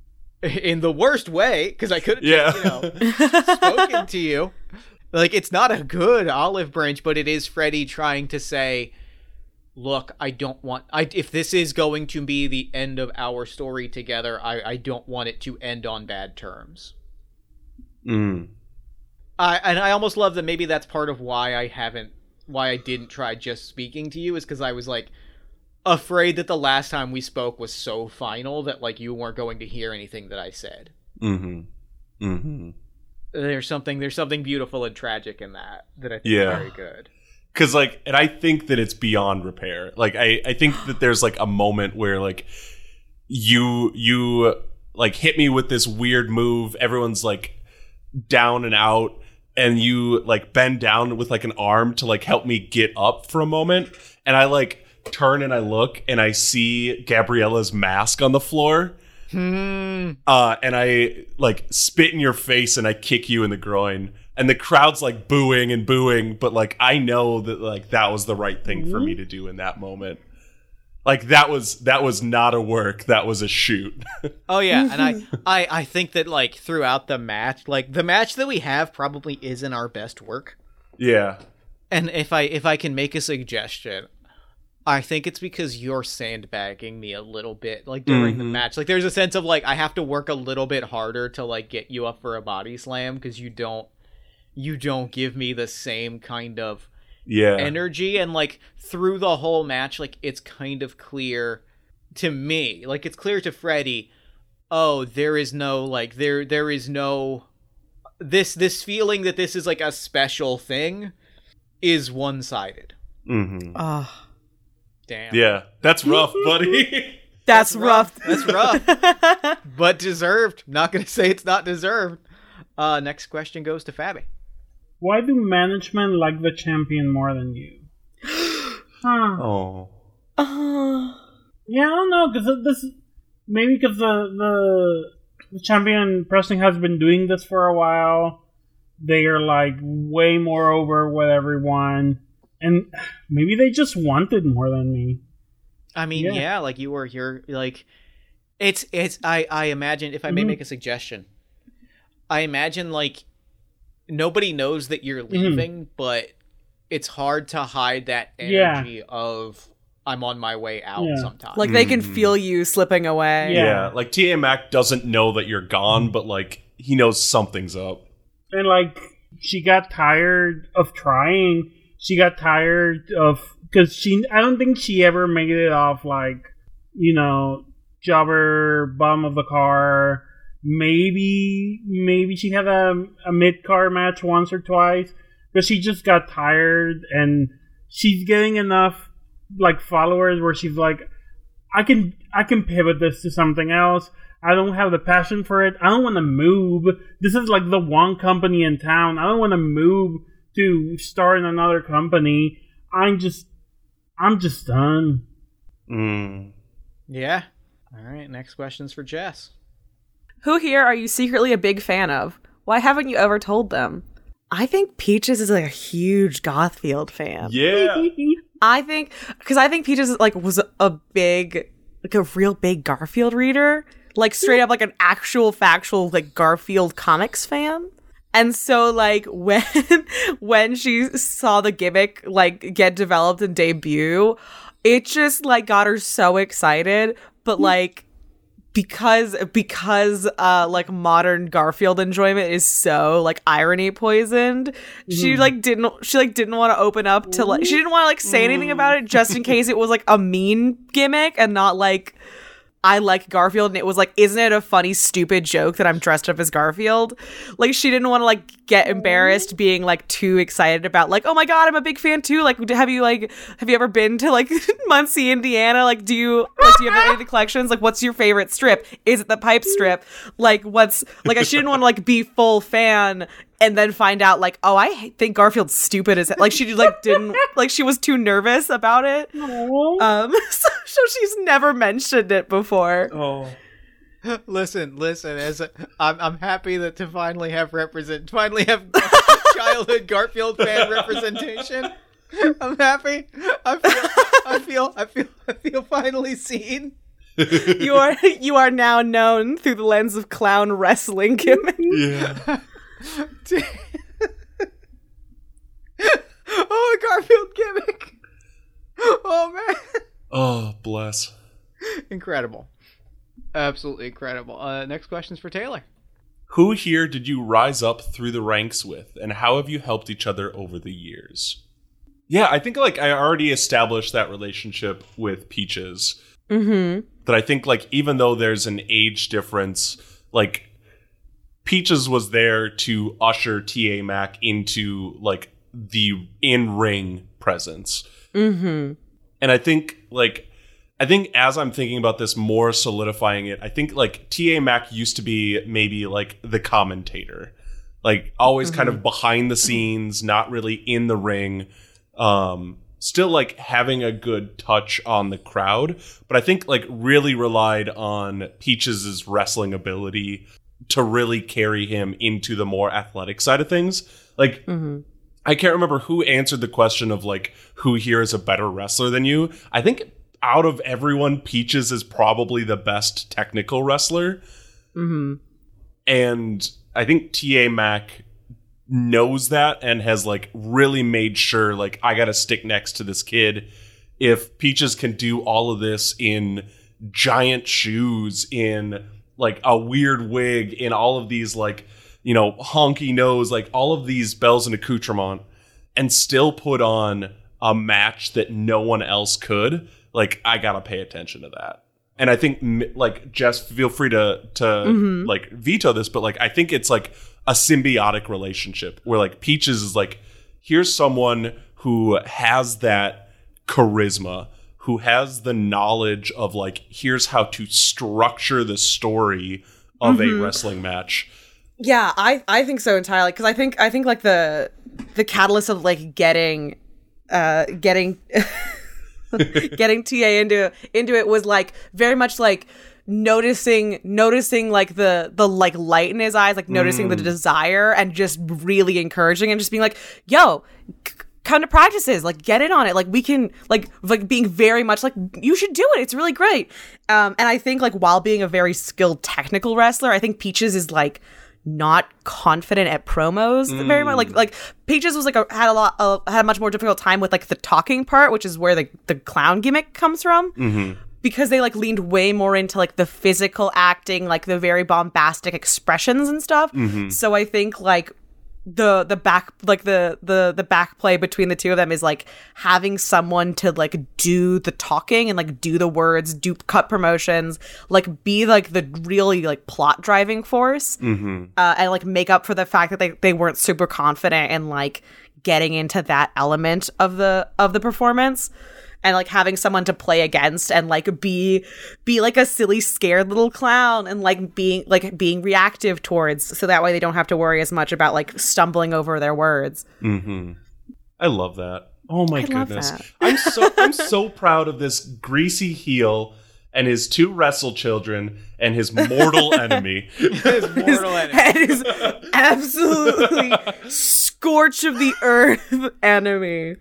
[SPEAKER 4] In the worst way, because I could have
[SPEAKER 2] Yeah.
[SPEAKER 4] you know, spoken to you. Like, it's not a good olive branch, but it is Freddie trying to say, look, I don't want... I if this is going to be the end of our story together, I, I don't want it to end on bad terms.
[SPEAKER 2] Mm.
[SPEAKER 4] I and I almost love that maybe that's part of why I haven't... why I didn't try just speaking to you is because I was like afraid that the last time we spoke was so final that like you weren't going to hear anything that I said.
[SPEAKER 2] Mm-hmm. Mm-hmm.
[SPEAKER 4] There's something there's something beautiful and tragic in that that I think
[SPEAKER 2] Yeah.
[SPEAKER 4] is very good.
[SPEAKER 2] Cause like, and I think that it's beyond repair. Like, I, I think that there's like a moment where like you, you like hit me with this weird move. Everyone's like down and out. And you like bend down with like an arm to like help me get up for a moment. And I like turn and I look and I see Gabriella's mask on the floor.
[SPEAKER 4] Hmm.
[SPEAKER 2] Uh, and I like spit in your face and I kick you in the groin. And the crowd's like booing and booing. But like, I know that like that was the right thing for me to do in that moment. Like that was that was not a work. That was a shoot.
[SPEAKER 4] Oh yeah, and I, I I think that like throughout the match, like the match that we have probably isn't our best work.
[SPEAKER 2] Yeah.
[SPEAKER 4] And if I if I can make a suggestion, I think it's because you're sandbagging me a little bit, like during the
[SPEAKER 2] Mhm.
[SPEAKER 4] match. Like there's a sense of like I have to work a little bit harder to like get you up for a body slam because you don't you don't give me the same kind of
[SPEAKER 2] Yeah.
[SPEAKER 4] energy. And like through the whole match, like it's kind of clear to me, like it's clear to Freddie, oh, there is no like there there is no this this feeling that this is like a special thing is one-sided.
[SPEAKER 2] Mm-hmm.
[SPEAKER 3] Oh,
[SPEAKER 4] Damn.
[SPEAKER 2] Yeah. That's rough, buddy.
[SPEAKER 3] That's, rough.
[SPEAKER 4] That's rough. But deserved. Not going to say it's not deserved. Uh, next question goes to Fabi.
[SPEAKER 5] Why do management like the champion more than you? Huh.
[SPEAKER 2] Oh.
[SPEAKER 3] Uh,
[SPEAKER 5] Yeah, I don't know, because this maybe because the, the the champion Preston has been doing this for a while. They are like way more over with everyone, and maybe they just wanted more than me.
[SPEAKER 4] I mean,
[SPEAKER 5] Yeah.
[SPEAKER 4] yeah, like you were, you're like, it's, it's, I, I imagine, if I may
[SPEAKER 5] Mhm.
[SPEAKER 4] make a suggestion, I imagine like nobody knows that you're leaving, but it's hard to hide that
[SPEAKER 5] Yeah.
[SPEAKER 4] energy of I'm on my way out
[SPEAKER 5] Yeah.
[SPEAKER 4] sometimes.
[SPEAKER 3] like they can
[SPEAKER 2] Mm.
[SPEAKER 3] feel you slipping away.
[SPEAKER 5] Yeah.
[SPEAKER 2] Yeah. Like T A Mac doesn't know that you're gone, but like he knows something's up.
[SPEAKER 5] And like she got tired of trying. She got tired of because she. I don't think she ever made it off like you know jobber bum of the car. Maybe maybe she had a a mid car match once or twice, but she just got tired and she's getting enough like followers where she's like, I can I can pivot this to something else. I don't have the passion for it. I don't want to move. This is like the one company in town. I don't want to move to start in another company. I'm just, I'm just done.
[SPEAKER 2] Mm.
[SPEAKER 4] yeah. All right. Next question's for Jess.
[SPEAKER 3] Who here are you secretly a big fan of? Why haven't you ever told them? I think Peaches is like a huge Gothfield fan.
[SPEAKER 2] Yeah.
[SPEAKER 3] I think because I think Peaches like was a big, like a real big Garfield reader, like straight up like an actual factual like Garfield comics fan. And so like when when she saw the gimmick like get developed and debut, it just like got her so excited. But like because because uh like modern Garfield enjoyment is so like irony poisoned, she like didn't she like didn't want to open up to like she didn't want to like say anything about it just in case it was like a mean gimmick and not like I like Garfield, and it was like, isn't it a funny, stupid joke that I'm dressed up as Garfield? Like, she didn't want to like get embarrassed being like too excited about like, oh my god, I'm a big fan too. Like, have you like, have you ever been to like Muncie, Indiana? Like, do you like, do you have any of the collections? Like, what's your favorite strip? Is it the pipe strip? Like, what's like? She didn't want to like be full fan and then find out like, oh, I think Garfield's stupid as like she like didn't like she was too nervous about it. Um, so, so she's never mentioned it before.
[SPEAKER 2] Oh.
[SPEAKER 4] Listen, listen. As a, I'm, I'm happy that to finally have represent, finally have childhood Garfield fan representation. I'm happy. I feel, I feel, I feel, I feel finally seen.
[SPEAKER 3] You are you are now known through the lens of clown wrestling gimmick.
[SPEAKER 2] Yeah.
[SPEAKER 4] Oh, a Garfield gimmick. Oh man.
[SPEAKER 2] Oh, bless.
[SPEAKER 4] Incredible. Absolutely incredible. Uh, next question's for Taylor.
[SPEAKER 2] Who here did you rise up through the ranks with, and how have you helped each other over the years? Yeah, I think like I already established that relationship with Peaches.
[SPEAKER 3] Mm-hmm.
[SPEAKER 2] That I think like even though there's an age difference, like Peaches was there to usher T A Mac into like the in-ring presence.
[SPEAKER 3] Mm-hmm.
[SPEAKER 2] And I think like I think as I'm thinking about this more, solidifying it, I think like T A Mac used to be maybe like the commentator, like always mm-hmm. kind of behind the scenes, not really in the ring, um, still like having a good touch on the crowd, but I think like really relied on Peaches' wrestling ability to really carry him into the more athletic side of things. Like, mm-hmm. I can't remember who answered the question of like who here is a better wrestler than you. I think out of everyone, Peaches is probably the best technical wrestler.
[SPEAKER 3] Mm-hmm.
[SPEAKER 2] And I think T A Mac knows that and has like really made sure like I gotta stick next to this kid. If Peaches can do all of this in giant shoes, in like a weird wig, in all of these like, you know, honky nose, like all of these bells and accoutrement, and still put on a match that no one else could, like I gotta pay attention to that. And I think like Jess, feel free to to mm-hmm. like veto this, but like I think it's like a symbiotic relationship where like Peaches is like, here's someone who has that charisma, who has the knowledge of like, here's how to structure the story of mm-hmm. a wrestling match.
[SPEAKER 3] Yeah, I, I think so entirely, because I think I think like the the catalyst of like getting uh getting getting T A into into it was like very much like noticing noticing like the the like light in his eyes, like noticing mm. the desire, and just really encouraging and just being like, yo, c- come to practices, like get in on it, like we can like like being very much like, you should do it, it's really great. Um and I think like while being a very skilled technical wrestler, I think Peaches is like not confident at promos mm. very much. Like like Peaches was like a, had a lot uh, had a much more difficult time with like the talking part, which is where the the clown gimmick comes from. Mm-hmm. Because they like leaned way more into like the physical acting, like the very bombastic expressions and stuff. Mm-hmm. So I think like the the back like the the the back play between the two of them is like having someone to like do the talking and like do the words, do cut promotions, like be like the really like plot driving force, mm-hmm. uh, and like make up for the fact that they they weren't super confident in like getting into that element of the of the performance. And like having someone to play against and like be be like a silly scared little clown and like being like being reactive towards, so that way they don't have to worry as much about like stumbling over their words.
[SPEAKER 2] Mm-hmm. I love that. Oh my
[SPEAKER 3] I
[SPEAKER 2] goodness. I'm so I'm so proud of this greasy heel and his two wrestle children and his mortal enemy.
[SPEAKER 4] His mortal enemy.
[SPEAKER 3] And his absolutely scorch of the earth enemy.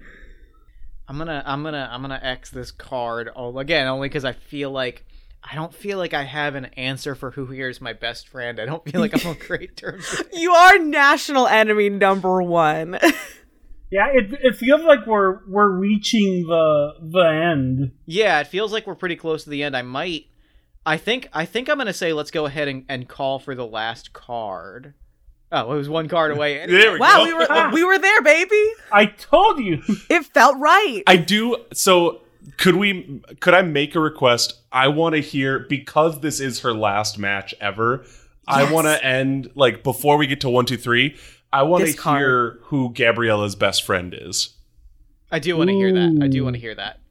[SPEAKER 4] I'm gonna, I'm gonna, I'm gonna X this card. Oh, again, only because I feel like I don't feel like I have an answer for who here is my best friend. I don't feel like I'm on great terms with him.
[SPEAKER 3] You are national enemy number one.
[SPEAKER 5] Yeah, it it feels like we're we're reaching the the end.
[SPEAKER 4] Yeah, it feels like we're pretty close to the end. I might, I think, I think I'm gonna say let's go ahead and, and call for the last card. Oh, it was one card away. Anyway.
[SPEAKER 2] There we
[SPEAKER 3] wow,
[SPEAKER 2] go.
[SPEAKER 3] we were we were there, baby.
[SPEAKER 5] I told you.
[SPEAKER 3] It felt right.
[SPEAKER 2] I do. So could we? Could I make a request? I want to hear, because this is her last match ever. Yes. I want to end like before we get to one, two, three. I want to hear who Gabriella's best friend is.
[SPEAKER 4] I do want to hear that. I do want to hear that.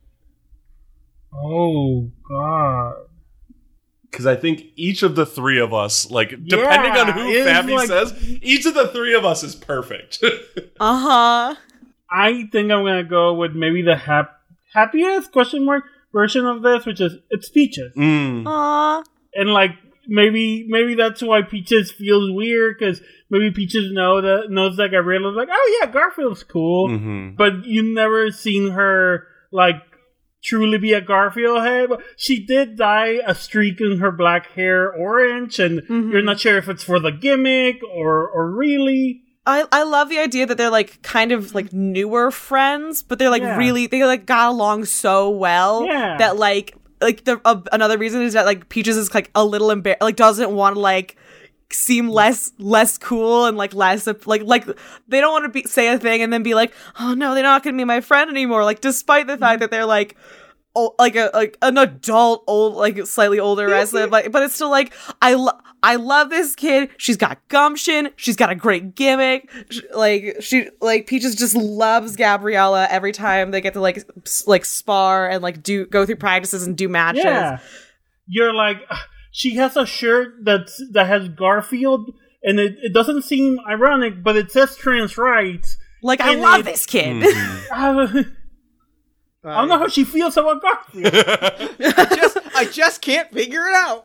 [SPEAKER 5] Oh God.
[SPEAKER 2] Because I think each of the three of us, like, depending
[SPEAKER 5] yeah,
[SPEAKER 2] on who Fabi like, says, each of the three of us is perfect.
[SPEAKER 3] uh-huh.
[SPEAKER 5] I think I'm going to go with maybe the hap- happiest, question mark, version of this, which is, it's Peaches.
[SPEAKER 2] Mm.
[SPEAKER 3] Aww.
[SPEAKER 5] And, like, maybe maybe that's why Peaches feels weird, because maybe Peaches know that, knows that Gabriella's like, oh, yeah, Garfield's cool. Mm-hmm. But you've never seen her, like, truly be a Garfield head. She did dye a streak in her black hair orange, and mm-hmm. you're not sure if it's for the gimmick or or really.
[SPEAKER 3] I, I love the idea that they're like kind of like newer friends, but they're like yeah. really they like got along so well
[SPEAKER 5] yeah.
[SPEAKER 3] that like like the uh, another reason is that like Peaches is like a little embarrassed, like doesn't want to like seem less less cool and like less like like they don't want to be say a thing and then be like, oh no, they're not gonna be my friend anymore, like despite the fact that they're like old, like a like an adult old like slightly older wrestler, but but it's still like I lo- I love this kid, she's got gumption, she's got a great gimmick, she, like she like Peaches just loves Gabriella every time they get to like like spar and like do go through practices and do matches.
[SPEAKER 5] Yeah, you're like, she has a shirt that's that has Garfield, and it, it doesn't seem ironic, but it says trans rights.
[SPEAKER 3] Like, I love it, this kid.
[SPEAKER 5] Mm-hmm. I, I don't know how she feels about Garfield.
[SPEAKER 4] I just, I just can't figure it out.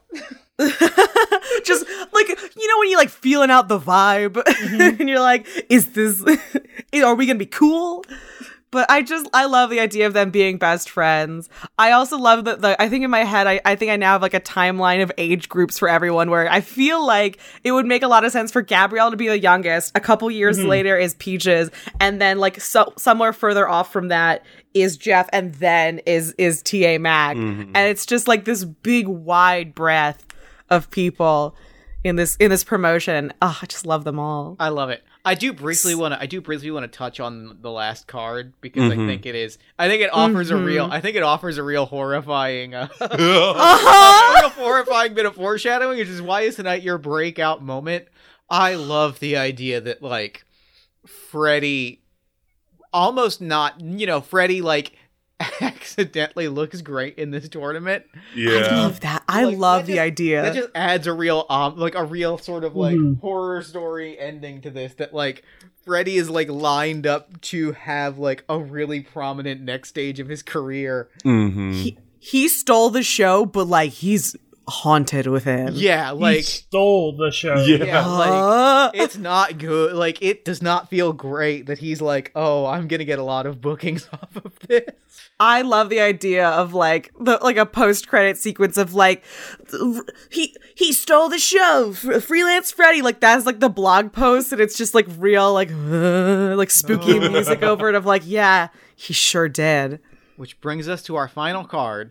[SPEAKER 3] Just like, you know when you like feeling out the vibe, mm-hmm. and you're like, is this? Are we gonna be cool? But I just, I love the idea of them being best friends. I also love that, the, I think in my head, I, I think I now have like a timeline of age groups for everyone where I feel like it would make a lot of sense for Gabrielle to be the youngest. A couple years mm-hmm. later is Peaches. And then like so, somewhere further off from that is Jeff. And then is, is T A Mac. Mm-hmm. And it's just like this big wide breadth of people in this, in this promotion. Oh, I just love them all.
[SPEAKER 4] I love it. I do briefly want to. I do briefly want to touch on the last card because mm-hmm. I think it is. I think it offers mm-hmm. a real. I think it offers a real horrifying, uh, uh-huh. a real horrifying bit of foreshadowing, which is why is tonight your breakout moment. I love the idea that like Freddie, almost not, you know, Freddie like accidentally looks great in this tournament.
[SPEAKER 2] Yeah.
[SPEAKER 3] I love that. I
[SPEAKER 4] Like,
[SPEAKER 3] love
[SPEAKER 4] that
[SPEAKER 3] the
[SPEAKER 4] just-
[SPEAKER 3] idea.
[SPEAKER 4] That just adds a real um like a real sort of like
[SPEAKER 5] Mhm.
[SPEAKER 4] horror story ending to this, that like Freddy is like lined up to have like a really prominent next stage of his career.
[SPEAKER 2] Mm-hmm.
[SPEAKER 3] he, he stole the show, but like he's haunted with him.
[SPEAKER 4] Yeah,
[SPEAKER 5] he
[SPEAKER 4] like
[SPEAKER 5] stole the show.
[SPEAKER 2] Yeah.
[SPEAKER 4] yeah, like
[SPEAKER 3] Uh,
[SPEAKER 4] it's not good. Like it does not feel great that he's like, "Oh, I'm going to get a lot of bookings off of this."
[SPEAKER 3] I love the idea of like the like a post credit sequence of like he he stole the show, F- Freelance Freddy. Like that's like the blog post, and it's just like real like uh, like spooky music over it of like, yeah, he sure did.
[SPEAKER 4] Which brings us to our final card.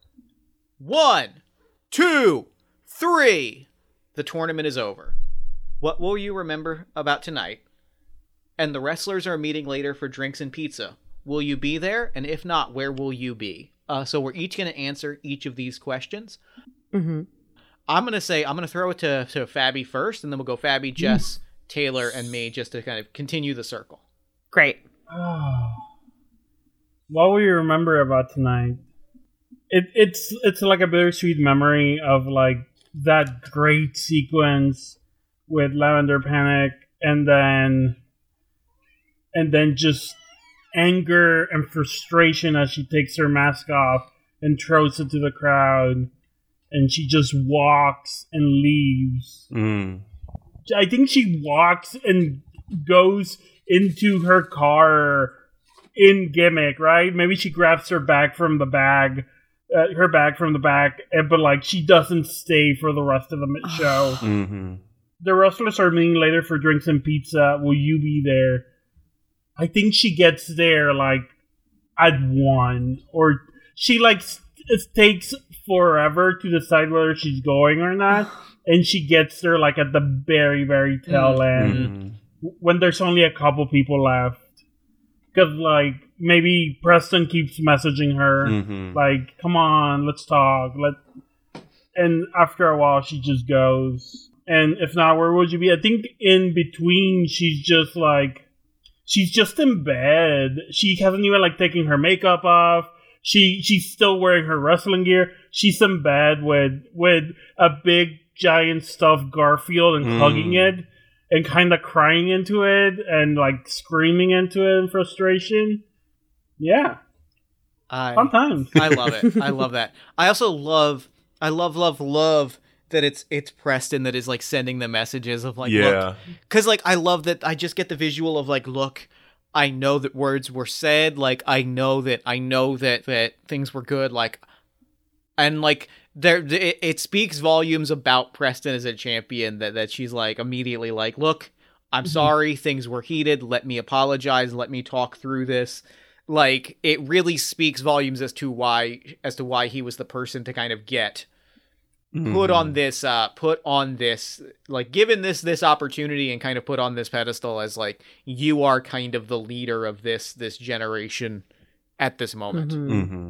[SPEAKER 4] One, two, three. The tournament is over. What will you remember about tonight? And the wrestlers are meeting later for drinks and pizza. Will you be there? And if not, where will you be? Uh, so we're each going to answer each of these questions.
[SPEAKER 3] Mm-hmm.
[SPEAKER 4] I'm going to say, I'm going to throw it to, to Fabi first, and then we'll go Fabi, Jess, Taylor, and me, just to kind of continue the circle.
[SPEAKER 3] Great.
[SPEAKER 5] Oh. What will you remember about tonight? It, it's it's like a bittersweet memory of like that great sequence with Lavender Panic, and then and then just anger and frustration as she takes her mask off and throws it to the crowd, and she just walks and leaves.
[SPEAKER 2] Mm.
[SPEAKER 5] I think she walks and goes into her car in gimmick, right? Maybe she grabs her bag from the bag, uh, her bag from the back, and, but like she doesn't stay for the rest of the mi- show.
[SPEAKER 2] Mm-hmm.
[SPEAKER 5] The wrestlers are meeting later for drinks and pizza. Will you be there? I think she gets there like at one, or she like s- it takes forever to decide whether she's going or not, and she gets there like at the very, very tail end
[SPEAKER 2] Mm-hmm.
[SPEAKER 5] when there's only a couple people left. Because like maybe Preston keeps messaging her,
[SPEAKER 2] Mm-hmm.
[SPEAKER 5] like, "Come on, let's talk." Let, and after a while, she just goes. And if not, where would you be? I think in between, she's just like, she's just in bed. She hasn't even like taken her makeup off. She she's still wearing her wrestling gear. She's in bed with with a big giant stuffed Garfield and
[SPEAKER 2] Mm.
[SPEAKER 5] hugging it and kind of crying into it and like screaming into it in frustration. Yeah,
[SPEAKER 4] I,
[SPEAKER 5] fun times.
[SPEAKER 4] I love it. I love that. I also love, I love, love, love that it's it's Preston that is like sending the messages of like,
[SPEAKER 2] Yeah.
[SPEAKER 4] because like I love that I just get the visual of like, look, I know that words were said, like I know that I know that that things were good, like, and like there it, it speaks volumes about Preston as a champion that that she's like immediately like, look, I'm sorry, things were heated, let me apologize, let me talk through this. Like it really speaks volumes as to why as to why he was the person to kind of get put on this uh put on this like given this this opportunity and kind of put on this pedestal as like, you are kind of the leader of this this generation at this moment.
[SPEAKER 2] Mm-hmm.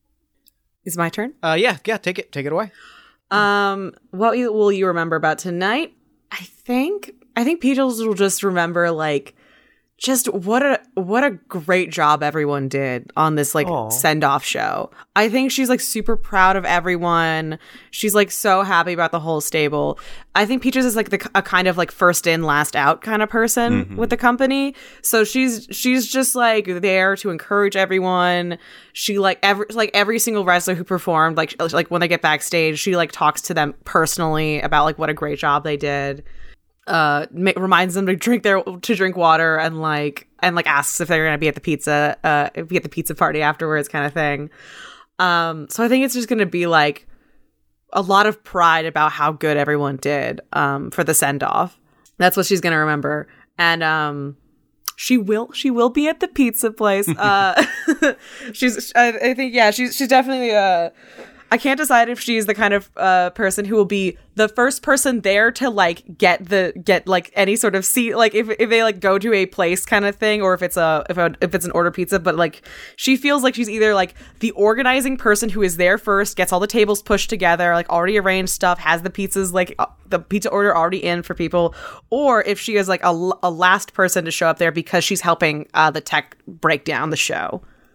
[SPEAKER 3] It's my turn.
[SPEAKER 4] Uh yeah, yeah, take it take it away.
[SPEAKER 3] Um, what you- will you remember about tonight? I think I think Peaches will just remember like just what a what a great job everyone did on this like
[SPEAKER 2] Aw.
[SPEAKER 3] send off show. I think she's like super proud of everyone. She's like so happy about the whole stable. I think Peaches is like the a kind of like first in last out kind of person
[SPEAKER 2] Mhm.
[SPEAKER 3] with the company. So she's she's just like there to encourage everyone. She like every like every single wrestler who performed like like when they get backstage, she like talks to them personally about like what a great job they did. Uh, ma- reminds them to drink their to drink water and like and like asks if they're gonna be at the pizza uh be at the pizza party afterwards, kind of thing. Um, so I think it's just gonna be like a lot of pride about how good everyone did um for the send off. That's what she's gonna remember, and um, she will she will be at the pizza place. Uh, she's I, I think yeah she's she's definitely uh. I can't decide if she's the kind of uh, person who will be the first person there to like get the get like any sort of seat, like if if they like go to a place kind of thing, or if it's a if a, if it's an order pizza. But like she feels like she's either like the organizing person who is there first, gets all the tables pushed together, like already arranged stuff, has the pizzas like uh, the pizza order already in for people, or if she is like a, a last person to show up there because she's helping uh, the tech break down the show.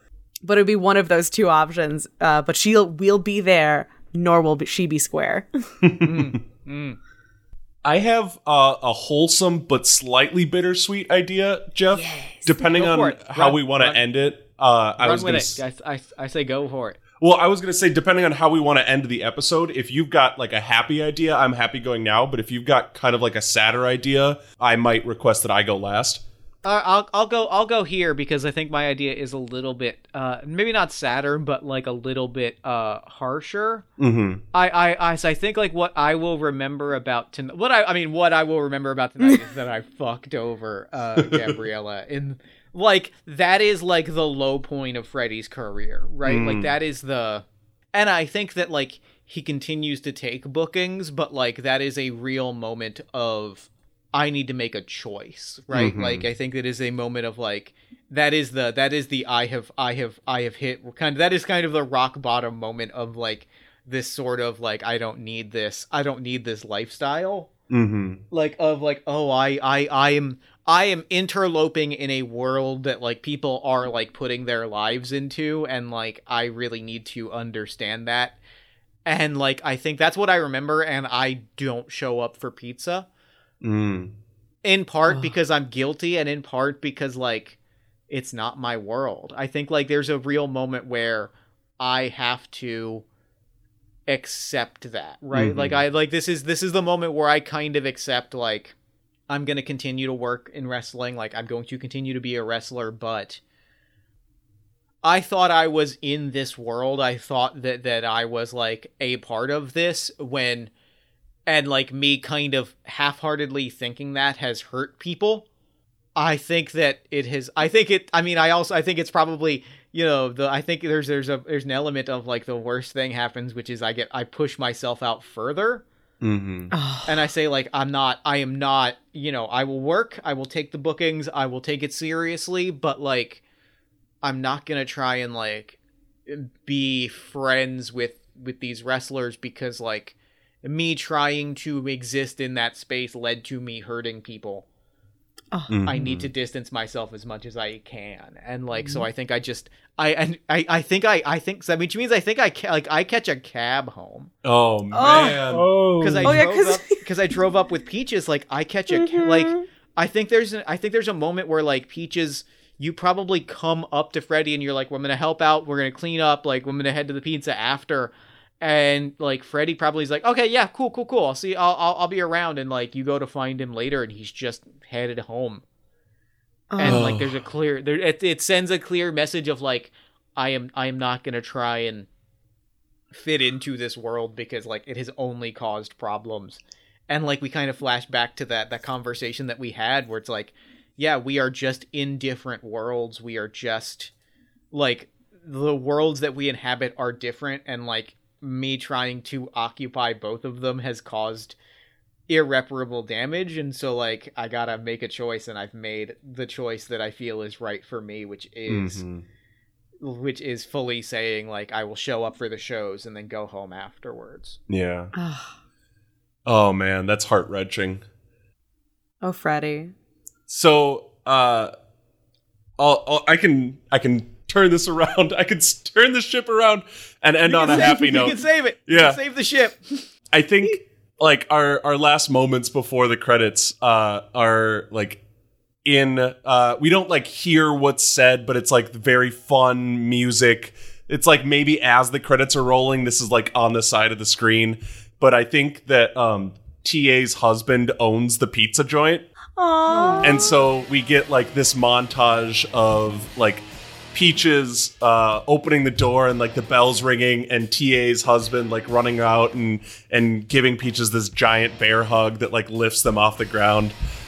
[SPEAKER 3] but it'd be one of those two options. Uh, but she'll we'll be there, nor will be, she be square.
[SPEAKER 4] mm, mm.
[SPEAKER 2] I have uh, a wholesome but slightly bittersweet idea, Jeff.
[SPEAKER 3] Yes.
[SPEAKER 2] Depending
[SPEAKER 4] Go
[SPEAKER 2] on
[SPEAKER 4] for it.
[SPEAKER 2] how
[SPEAKER 4] Run,
[SPEAKER 2] we want to
[SPEAKER 4] run.
[SPEAKER 2] end it. Uh, I
[SPEAKER 4] Run
[SPEAKER 2] was
[SPEAKER 4] with
[SPEAKER 2] gonna
[SPEAKER 4] it.
[SPEAKER 2] s-
[SPEAKER 4] I, I, I say go for it.
[SPEAKER 2] Well, I was going to say, depending on how we want to end the episode, if you've got like a happy idea, I'm happy going now. But if you've got kind of like a sadder idea, I might request that I go last.
[SPEAKER 4] Uh, I'll I'll go I'll go here because I think my idea is a little bit uh maybe not sadder but like a little bit uh harsher.
[SPEAKER 2] Mm-hmm.
[SPEAKER 4] I I I, so I think like what I will remember about tonight. What I I mean what I will remember about tonight is that I fucked over uh Gabriella in like that is like the low point of Freddy's career, right?
[SPEAKER 2] Mm.
[SPEAKER 4] Like that is the, and I think that like he continues to take bookings, but like that is a real moment of I need to make a choice, right?
[SPEAKER 2] Mm-hmm.
[SPEAKER 4] Like I think it is a moment of like that is the that is the I have I have I have hit kind of that is kind of the rock bottom moment of like this sort of like I don't need this I don't need this lifestyle.
[SPEAKER 2] Mm-hmm.
[SPEAKER 4] Like of like oh I I I am I am interloping in a world that like people are like putting their lives into, and like I really need to understand that. And like I think that's what I remember, and I don't show up for pizza.
[SPEAKER 2] Mm.
[SPEAKER 4] In part
[SPEAKER 3] Ugh.
[SPEAKER 4] because I'm guilty, and in part because like it's not my world. I think like there's a real moment where I have to accept that, right?
[SPEAKER 2] Mhm.
[SPEAKER 4] Like I like this is this is the moment where I kind of accept like I'm going to continue to work in wrestling, like I'm going to continue to be a wrestler, but I thought I was in this world. I thought that that I was like a part of this when and like me kind of half-heartedly thinking that has hurt people. I think that it has I think it I mean I also I think it's probably you know the I think there's there's a there's an element of like the worst thing happens, which is I get I push myself out further.
[SPEAKER 2] Mm-hmm.
[SPEAKER 4] And I say like I'm not I am not, you know, I will work, I will take the bookings, I will take it seriously, but like I'm not going to try and like be friends with with these wrestlers because like me trying to exist in that space led to me hurting people.
[SPEAKER 2] Mm-hmm.
[SPEAKER 4] I need to distance myself as much as I can, and like so I think I just I and I I think I I think so, which means I think I ca- like I catch a cab home
[SPEAKER 2] Oh man.
[SPEAKER 5] Oh,
[SPEAKER 4] because I
[SPEAKER 3] Oh, yeah,
[SPEAKER 4] drove
[SPEAKER 3] 'cause-
[SPEAKER 4] up because I drove up with Peaches. Like I catch a ca-
[SPEAKER 3] Mhm.
[SPEAKER 4] like I think there's an, I think there's a moment where like Peaches, you probably come up to Freddy and you're like, well, I'm gonna help out, we're gonna clean up, like I'm gonna head to the pizza after. And like Freddy probably is like, okay, yeah, cool, cool, cool. I'll see. I'll, I'll I'll be around. And like you go to find him later, and he's just headed home. And
[SPEAKER 2] Oh.
[SPEAKER 4] like there's a clear there. It, it sends a clear message of like, I am I am not gonna try and fit into this world because like it has only caused problems. And like we kind of flash back to that that conversation that we had where it's like, yeah, we are just in different worlds. We are just like the worlds that we inhabit are different, and like me trying to occupy both of them has caused irreparable damage, and so like I gotta make a choice, and I've made the choice that I feel is right for me, which is
[SPEAKER 2] Mhm.
[SPEAKER 4] which is fully saying like I will show up for the shows and then go home afterwards.
[SPEAKER 2] Yeah.
[SPEAKER 3] Ah.
[SPEAKER 2] Oh man, that's heart wrenching.
[SPEAKER 3] Oh, Freddy.
[SPEAKER 2] So, uh, I'll, I'll, I can, I can turn this around. I can s- turn the ship around and end
[SPEAKER 4] You
[SPEAKER 2] on
[SPEAKER 4] can
[SPEAKER 2] a
[SPEAKER 4] save-
[SPEAKER 2] happy
[SPEAKER 4] You
[SPEAKER 2] note.
[SPEAKER 4] can save it. You
[SPEAKER 2] Yeah.
[SPEAKER 4] can save the ship.
[SPEAKER 2] I think like our our last moments before the credits uh, are like in. Uh, we don't like hear what's said, but it's like very fun music. It's like maybe as the credits are rolling, this is like on the side of the screen. But I think that um, T A's husband owns the pizza joint.
[SPEAKER 3] Aww.
[SPEAKER 2] And so we get like this montage of like Peaches uh, opening the door and like the bells ringing, and T A's husband like running out and and giving Peaches this giant bear hug that like lifts them off the ground.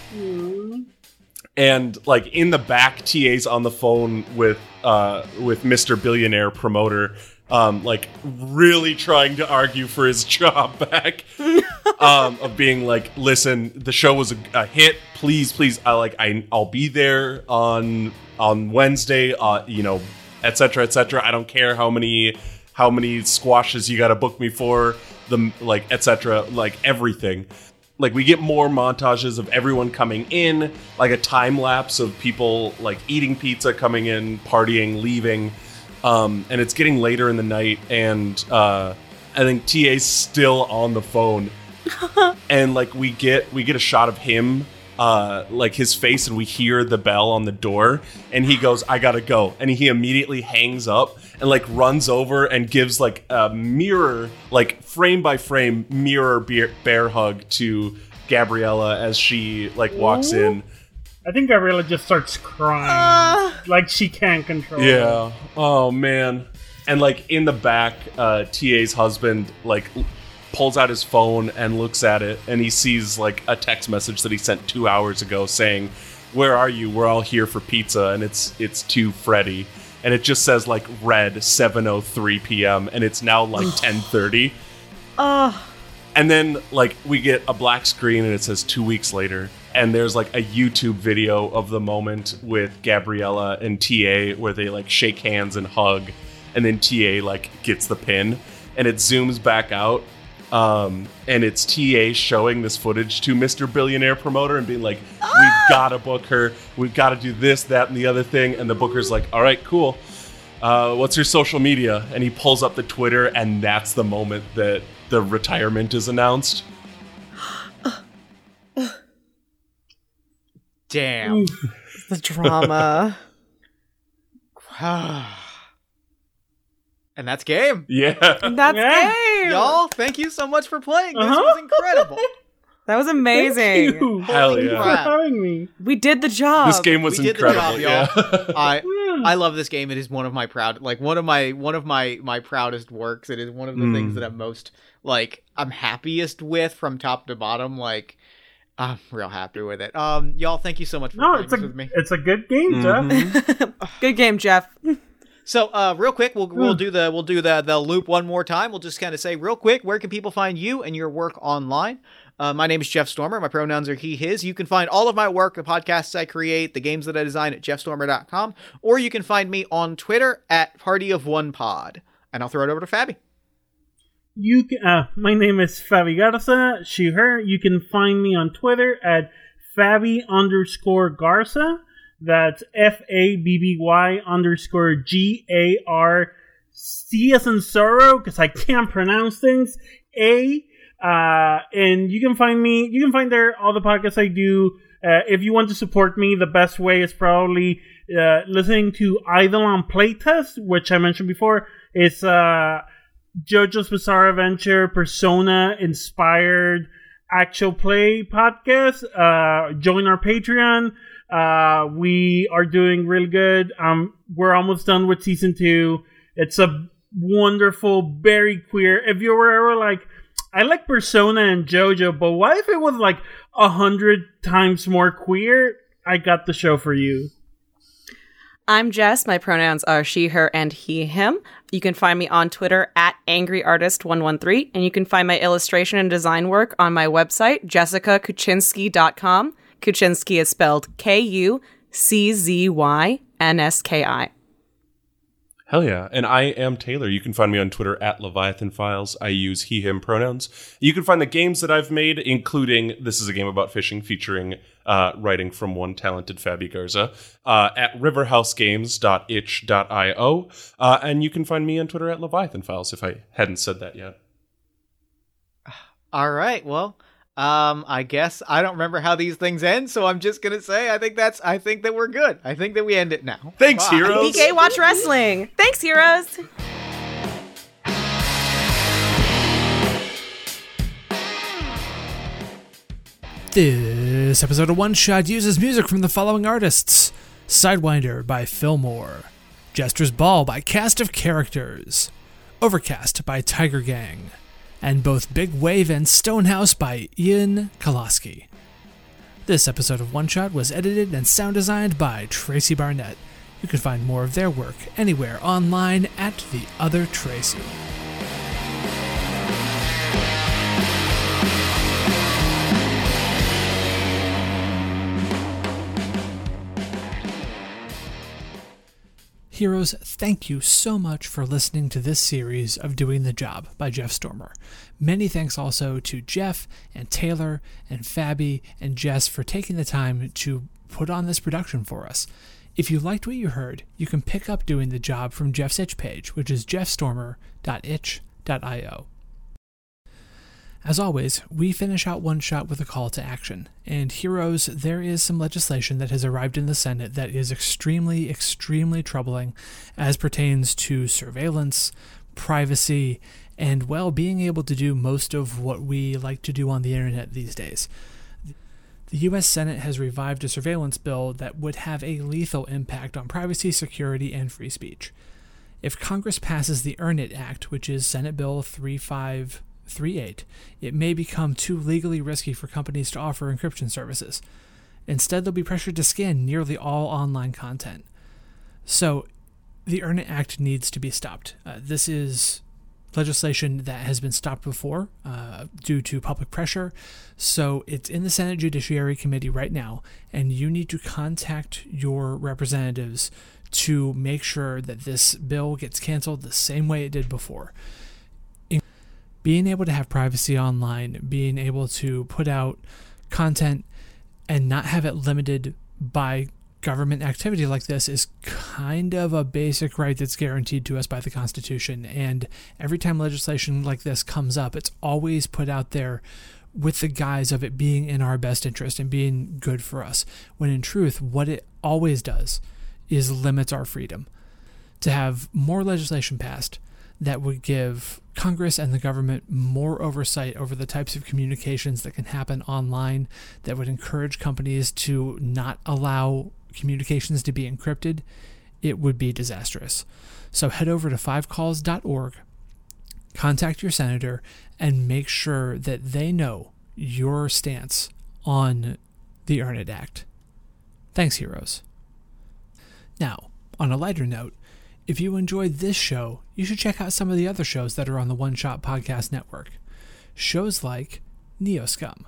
[SPEAKER 2] And like in the back, T A's on the phone with uh, with Mister Billionaire Promoter, um, like really trying to argue for his job back. um, of being like, listen, the show was a, a hit. Please, please, I like, I, I'll be there on on Wednesday. Uh, you know, et cetera, et cetera. I don't care how many how many squashes you got to book me for. The like, et cetera. Like everything. Like we get more montages of everyone coming in, like a time lapse of people like eating pizza, coming in, partying, leaving. Um, and it's getting later in the night, and uh, I think T A's still on the phone. And like we get we get a shot of him, uh, like his face, and we hear the bell on the door, and he goes, "I gotta go," and he immediately hangs up and like runs over and gives like a mirror, like frame by frame mirror bear, bear hug to Gabriella as she like walks
[SPEAKER 5] Ooh.
[SPEAKER 2] in.
[SPEAKER 5] I think Gabriella just starts crying.
[SPEAKER 3] Uh.
[SPEAKER 5] Like she can't control it.
[SPEAKER 2] Yeah. Oh man. And like in the back, uh, T A's husband like l- pulls out his phone and looks at it, and he sees like a text message that he sent two hours ago saying, "Where are you? We're all here for pizza," and it's it's to Freddie, and it just says like red seven oh three p.m. and it's now like ten thirty.
[SPEAKER 3] Oh.
[SPEAKER 2] And then like we get a black screen and it says two weeks later, and there's like a YouTube video of the moment with Gabriella and T A where they like shake hands and hug, and then T A like gets the pin, and it zooms back out, um, and it's T A showing this footage to Mister Billionaire Promoter and being like, "We've got to book her. We've got to do this, that, and the other thing." And the booker's like, "All right, cool. Uh, what's your social media?" And he pulls up the Twitter, and that's the moment that the retirement is announced.
[SPEAKER 4] Damn.
[SPEAKER 3] The drama.
[SPEAKER 4] And that's game.
[SPEAKER 2] Yeah.
[SPEAKER 3] That's
[SPEAKER 5] Yeah.
[SPEAKER 3] game.
[SPEAKER 4] Y'all, thank you so much for playing. This
[SPEAKER 5] Uh-huh.
[SPEAKER 4] was incredible.
[SPEAKER 3] That was
[SPEAKER 5] Thank
[SPEAKER 3] amazing.
[SPEAKER 5] you.
[SPEAKER 2] Hell
[SPEAKER 5] Thank you
[SPEAKER 2] yeah.
[SPEAKER 5] for having me.
[SPEAKER 3] We did the job.
[SPEAKER 2] This game was
[SPEAKER 4] we did
[SPEAKER 2] incredible.
[SPEAKER 4] the job, y'all.
[SPEAKER 2] Yeah.
[SPEAKER 4] I I love this game. It is one of my proud, like one of my one of my my proudest works. It is one of the
[SPEAKER 2] Mm.
[SPEAKER 4] things that I'm most like I'm happiest with from top to bottom. Like I'm real happy with it. Um, y'all, thank you so much for
[SPEAKER 5] No,
[SPEAKER 4] playing
[SPEAKER 5] it's a
[SPEAKER 4] this with me.
[SPEAKER 5] it's a good game, Jeff.
[SPEAKER 2] Mhm.
[SPEAKER 3] Good game, Jeff.
[SPEAKER 4] So, uh, real quick, we'll we'll
[SPEAKER 5] Hmm.
[SPEAKER 4] do the we'll do the the loop one more time. We'll just kind of say real quick, where can people find you and your work online? Uh, my name is Jeff Stormer. My pronouns are he, his. You can find all of my work, the podcasts I create, the games that I design at jeff stormer dot com, or you can find me on Twitter at Party of One Pod. And I'll throw it over to Fabi.
[SPEAKER 5] You can, uh, my name is Fabi Garza, she, her. You can find me on Twitter at Fabi underscore Garza. That's F A B B Y underscore G A R C as in sorrow, because I can't pronounce things. A. Uh, and you can find me, you can find there all the podcasts I do. Uh, if you want to support me, the best way is probably uh, listening to Eidolon Playtest, which I mentioned before. It's uh, JoJo's Bizarre Adventure, Persona-inspired actual play podcast. Uh, join our Patreon. Uh, we are doing really good. Um, we're almost done with season two. It's a wonderful, very queer. If you were ever like, I like Persona and JoJo, but what if it was like a hundred times more queer? I got the show for you.
[SPEAKER 3] I'm Jess. My pronouns are she, her, and he, him. You can find me on Twitter at angry artist one one three, and you can find my illustration and design work on my website, jessica kuczynski dot com. Kuczynski is spelled K U C Z Y N S K I.
[SPEAKER 2] Hell yeah. And I am Taylor. You can find me on Twitter at Leviathan Files. I use he, him pronouns. You can find the games that I've made, including This is a Game About Fishing, featuring uh, writing from one talented Fabi Garza, uh, at riverhouse games dot itch dot io. Uh, and you can find me on Twitter at Leviathan Files, if I hadn't said that yet.
[SPEAKER 4] All right. Well, um, I guess I don't remember how these things end, so I'm just gonna say I think that's I think that we're good. I think that we end it now.
[SPEAKER 2] Thanks,
[SPEAKER 4] Bye.
[SPEAKER 2] heroes.
[SPEAKER 3] B K Watch Wrestling. Thanks, heroes.
[SPEAKER 1] This episode of One Shot uses music from the following artists: Sidewinder by Fillmore, Jester's Ball by Cast of Characters, Overcast by Tiger Gang, and both Big Wave and Stonehouse by Ian Koloski. This episode of One Shot was edited and sound designed by Tracy Barnett. You can find more of their work anywhere online at The Other Tracy. Heroes, thank you so much for listening to this series of Doing the Job by Jeff Stormer. Many thanks also to Jeff and Taylor and Fabi and Jess for taking the time to put on this production for us. If you liked what you heard, you can pick up doing the job from Jeff's itch page, which is jeff stormer dot itch dot io. As always, we finish out One Shot with a call to action. And heroes, there is some legislation that has arrived in the Senate that is extremely, extremely troubling as pertains to surveillance, privacy, and, well, being able to do most of what we like to do on the internet these days. The U S Senate has revived a surveillance bill that would have a lethal impact on privacy, security, and free speech. If Congress passes the Earn It Act, which is Senate Bill thirty-five thirty-eight, it may become too legally risky for companies to offer encryption services. Instead, they'll be pressured to scan nearly all online content. So, the Earn It Act needs to be stopped. Uh, this is legislation that has been stopped before uh, due to public pressure. So it's in the Senate Judiciary Committee right now, and you need to contact your representatives to make sure that this bill gets canceled the same way it did before. In being able to have privacy online, being able to put out content and not have it limited by government activity like this is kind of a basic right that's guaranteed to us by the Constitution. And every time legislation like this comes up, it's always put out there with the guise of it being in our best interest and being good for us, when in truth, what it always does is limits our freedom. To have more legislation passed that would give Congress and the government more oversight over the types of communications that can happen online, that would encourage companies to not allow communications to be encrypted, it would be disastrous. So head over to five calls dot org, contact your senator, and make sure that they know your stance on the Earn It Act. Thanks, heroes. Now, on a lighter note, if you enjoyed this show, you should check out some of the other shows that are on the One Shot Podcast Network. Shows like Neoscum.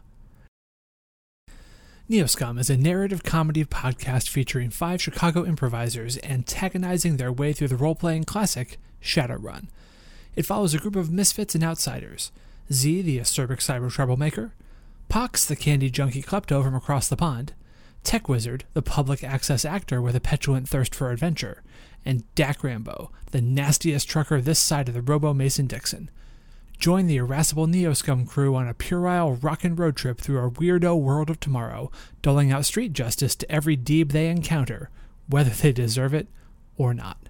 [SPEAKER 1] Neoscum is a narrative comedy podcast featuring five Chicago improvisers antagonizing their way through the role-playing classic Shadowrun. It follows a group of misfits and outsiders: Z, the acerbic cyber troublemaker; Pox, the candy junkie klepto from across the pond; Tech Wizard, the public access actor with a petulant thirst for adventure; and Dak Rambo, the nastiest trucker this side of the Robo Mason-Dixon. Join the irascible Neoscum crew on a puerile rockin' road trip through our weirdo world of tomorrow, doling out street justice to every deeb they encounter, whether they deserve it or not.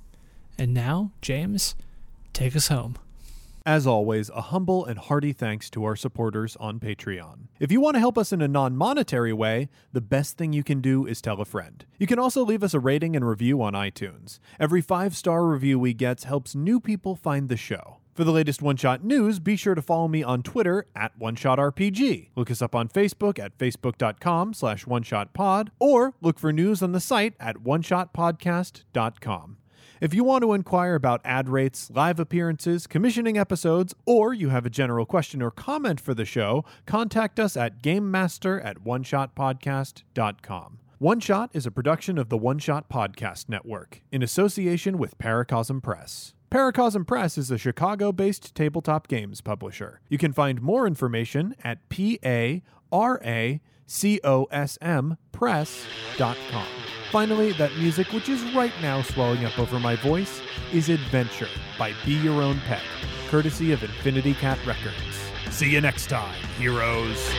[SPEAKER 1] And now, James, take us home.
[SPEAKER 6] As always, a humble and hearty thanks to our supporters on Patreon. If you want to help us in a non-monetary way, the best thing you can do is tell a friend. You can also leave us a rating and review on iTunes. Every five-star review we get helps new people find the show. For the latest One Shot news, be sure to follow me on Twitter at OneShotRPG. Look us up on Facebook at facebook.com slash OneShotPod, or look for news on the site at one shot podcast dot com. If you want to inquire about ad rates, live appearances, commissioning episodes, or you have a general question or comment for the show, contact us at gamemaster at one shot podcast dot com. One Shot is a production of the One Shot Podcast Network, in association with Paracosm Press. Paracosm Press is a Chicago-based tabletop games publisher. You can find more information at P A R A C O S M press dot com. Finally, that music, which is right now swelling up over my voice, is Adventure by Be Your Own Pet, courtesy of Infinity Cat Records. See you next time, heroes.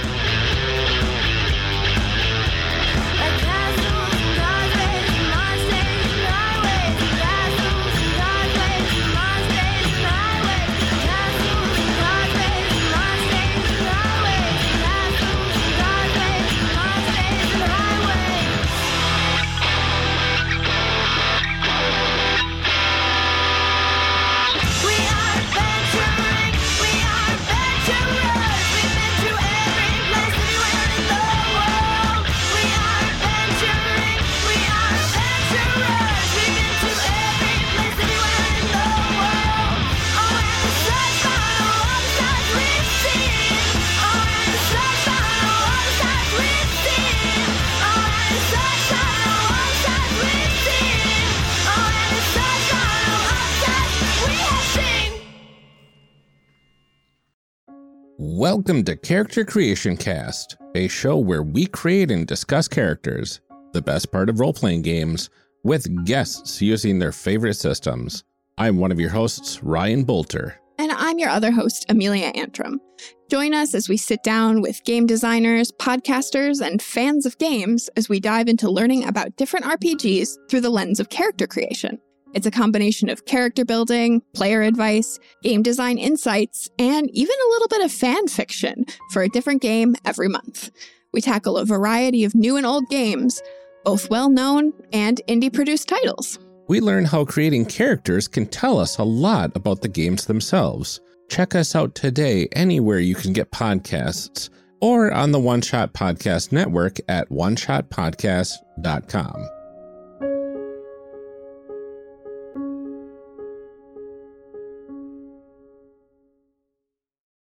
[SPEAKER 7] Welcome to Character Creation Cast, a show where we create and discuss characters. the best part of role-playing games, with guests using their favorite systems. I'm one of your hosts, Ryan Bolter.
[SPEAKER 8] And I'm your other host, Amelia Antrim. Join us as we sit down with game designers, podcasters, and fans of games as we dive into learning about different R P Gs through the lens of character creation. It's a combination of character building, player advice, game design insights, and even a little bit of fan fiction for a different game every month. We tackle a variety of new and old games, both well-known and indie-produced titles.
[SPEAKER 7] We learn how creating characters can tell us a lot about the games themselves. Check us out today anywhere you can get podcasts, or on the One Shot Podcast Network at one shot podcast dot com.